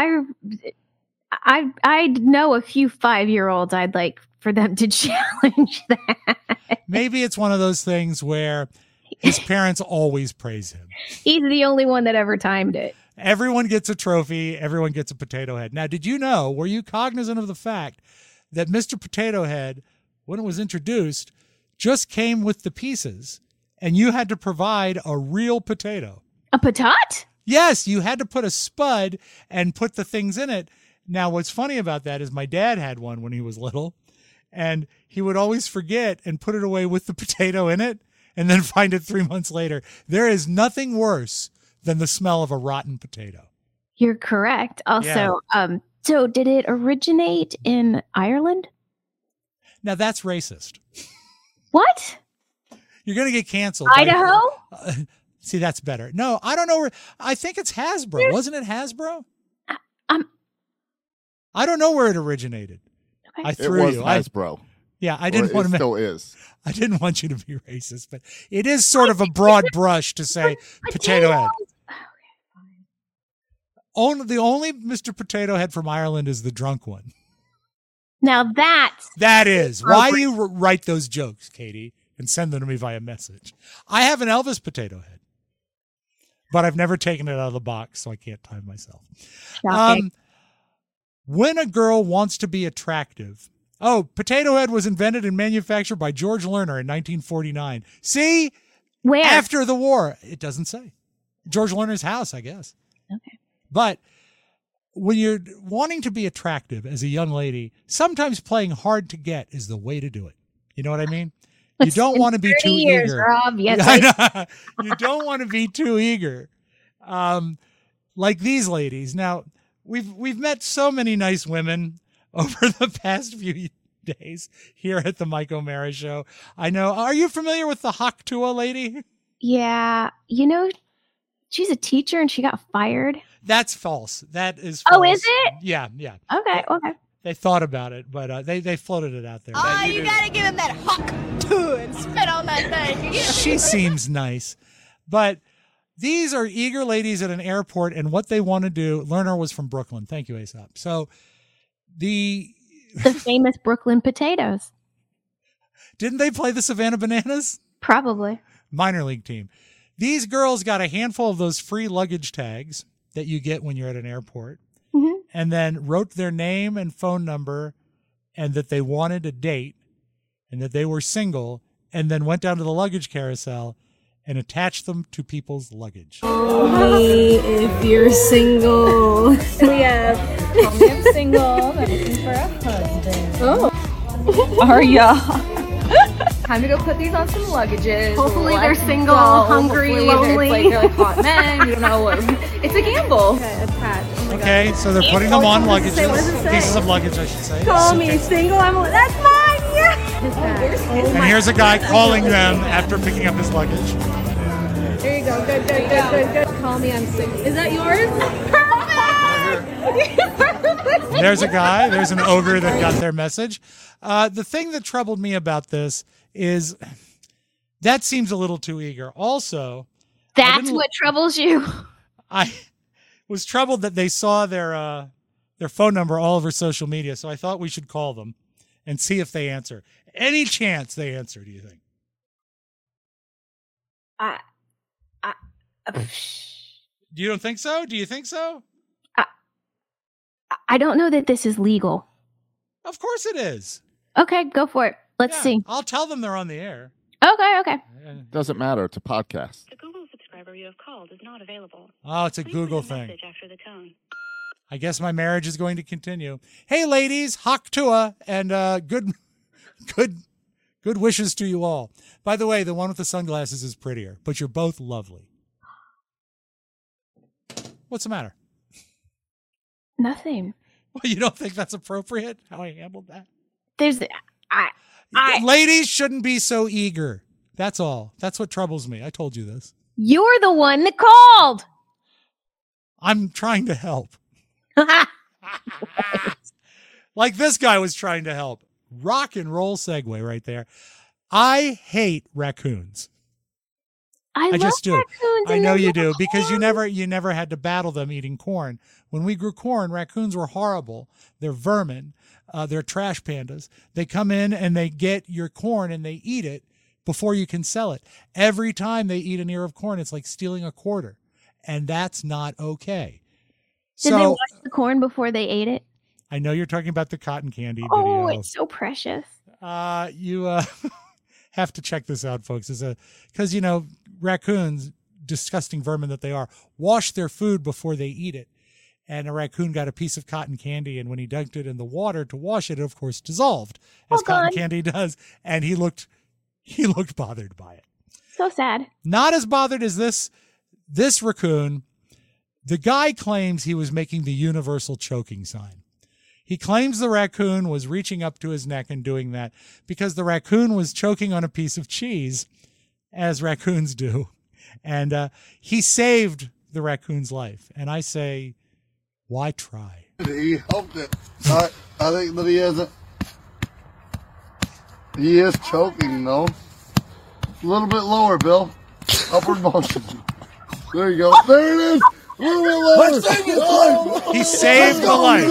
I know a few 5-year-olds I'd like for them to challenge that. Maybe it's one of those things where his parents always praise him. He's the only one that ever timed it. Everyone gets a trophy. Everyone gets a potato head. Now, were you cognizant of the fact that Mr. Potato Head, when it was introduced, just came with the pieces and you had to provide a real potato? A patat? Yes, you had to put a spud and put the things in it. Now, what's funny about that is my dad had one when he was little, and he would always forget and put it away with the potato in it and then find it 3 months later. There is nothing worse than the smell of a rotten potato. You're correct. Also, so did it originate in Ireland? Now, that's racist. What? You're going to get canceled. Idaho? See, that's better. No, I don't know where. I think it's Hasbro. Wasn't it Hasbro? I don't know where it originated. Okay. I threw it was Hasbro. I didn't want to. Still is. I didn't want you to be racist, but it is sort of a broad brush to say potato head. The only Mr. Potato Head from Ireland is the drunk one. Now that is why you write those jokes, Katie, and send them to me via message. I have an Elvis Potato Head, but I've never taken it out of the box, so I can't time myself. When a girl wants to be attractive. Oh, Potato Head was invented and manufactured by George Lerner in 1949. See? Where? After the war. It doesn't say. George Lerner's house, I guess. Okay. But when you're wanting to be attractive as a young lady, sometimes playing hard to get is the way to do it. You know what I mean? You don't want to be too eager. Rob. Yes, You don't want to be too eager. Like these ladies. Now, we've met so many nice women over the past few days here at the Mike O'Mara Show. I know. Are you familiar with the Haktua lady? Yeah. She's a teacher and she got fired. That's false. That is false. Oh, is it? Yeah. Okay. They thought about it, but they floated it out there. Oh, you gotta give him that hawk too and spit on that thing. She seems nice, but these are eager ladies at an airport, and what they want to do. Lerner was from Brooklyn. Thank you, Aesop. So the famous Brooklyn potatoes. Didn't they play the Savannah Bananas? Probably. Minor league team. These girls got a handful of those free luggage tags that you get when you're at an airport, and then wrote their name and phone number and that they wanted a date and that they were single, and then went down to the luggage carousel and attached them to people's luggage. Hey, if you're single. I'm single. I'm looking for a husband. Oh. Are y'all? Time to go put these on some luggages. Hopefully they're single, hungry, lonely. They're like hot men. You don't know what. It's a gamble. Okay, attached. Okay, so they're putting them on luggages. What does it say? Pieces of luggage, I should say. Call me single. That's mine. Yeah. And here's a guy calling them after picking up his luggage. There you go. Good. Call me. I'm single. Is that yours? Perfect. There's a guy. There's an ogre that got their message. The thing that troubled me about this is that seems a little too eager. Also, that's what troubles you. I was troubled that they saw their phone number all over social media, so I thought we should call them and see if they answer. Any chance they answer, do you think? You don't think so? Do you think so? I don't know that this is legal. Of course it is. Okay, go for it. Let's see. I'll tell them they're on the air. Okay. Doesn't matter. It's a podcast. The Google subscriber you have called is not available. Oh, it's a Google thing. Message after the tone. I guess my marriage is going to continue. Hey, ladies, Haktua, and good wishes to you all. By the way, the one with the sunglasses is prettier, but you're both lovely. What's the matter? Nothing. Well, you don't think that's appropriate, how I handled that? Ladies shouldn't be so eager. That's all. That's what troubles me. I told you this. You're the one that called. I'm trying to help. Like this guy was trying to help. Rock and roll segue right there. I hate raccoons. I just do. Raccoons, I know you do, because you never had to battle them eating corn. When we grew corn, raccoons were horrible. They're vermin. They're trash pandas. They come in and they get your corn and they eat it before you can sell it. Every time they eat an ear of corn, it's like stealing a quarter. And that's not okay. Did they wash the corn before they ate it? I know you're talking about the cotton candy video. Oh, it's so precious. You have to check this out, folks. Because, raccoons, disgusting vermin that they are, wash their food before they eat it. And a raccoon got a piece of cotton candy, and when he dunked it in the water to wash it, it of course dissolved, as cotton candy does. And he looked bothered by it. So sad. Not as bothered as this raccoon. The guy claims he was making the universal choking sign. He claims the raccoon was reaching up to his neck and doing that because the raccoon was choking on a piece of cheese, as raccoons do. And he saved the raccoon's life. And I say, why try? He helped it. I think that he isn't. He is choking, though. A little bit lower, Bill. Upward motion. There you go. There it is. A little bit lower. Let's take it. He saved the life.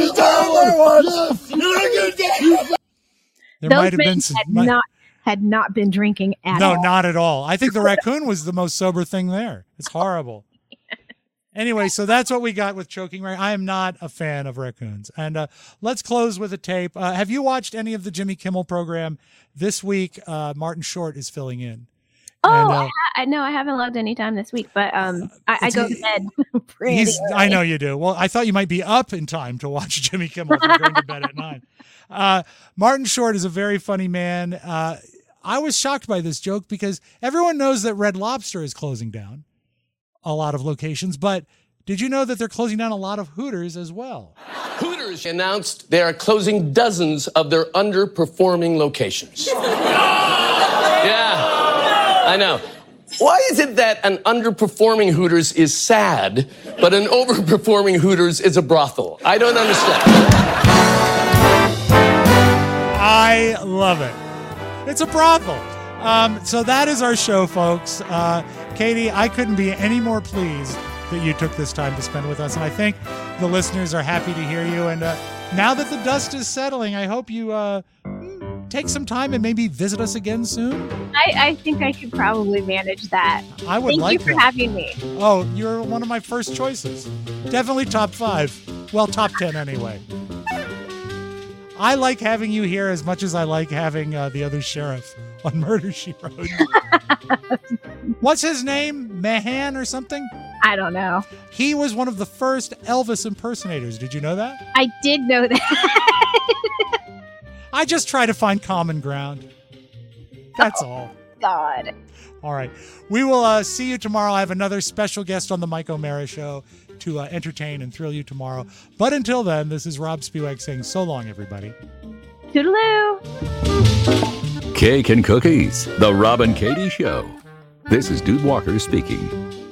There might have been some, had not been drinking at all. No, not at all. I think the raccoon was the most sober thing there. It's horrible. Anyway, so that's what we got with choking. I am not a fan of raccoons. And let's close with a tape. Have you watched any of the Jimmy Kimmel program? This week, Martin Short is filling in. Oh, and, no, I haven't logged any time this week, but I go to bed pretty early. I know you do. Well, I thought you might be up in time to watch Jimmy Kimmel if you're going to bed at 9. Martin Short is a very funny man. I was shocked by this joke because everyone knows that Red Lobster is closing down a lot of locations, but did you know that they're closing down a lot of Hooters as well? Hooters announced they are closing dozens of their underperforming locations. Yeah. I know. Why is it that an underperforming Hooters is sad, but an overperforming Hooters is a brothel? I don't understand. I love it. It's a brothel. So that is our show, folks. Katie, I couldn't be any more pleased that you took this time to spend with us. And I think the listeners are happy to hear you. And now that the dust is settling, I hope you take some time and maybe visit us again soon. I think I could probably manage that. I would like Thank you for having me. Oh, you're one of my first choices. Definitely top 5. Well, top 10 anyway. I like having you here as much as I like having the other sheriff on Murder, She Wrote. What's his name? Mahan or something? I don't know. He was one of the first Elvis impersonators. Did you know that? I did know that. I just try to find common ground. That's all. God. All right. We will see you tomorrow. I have another special guest on the Mike O'Mara Show to entertain and thrill you tomorrow. But until then, this is Rob Spewak saying so long, everybody. Toodaloo. Cake and Cookies, The Rob and Katie Show. This is Dude Walker speaking.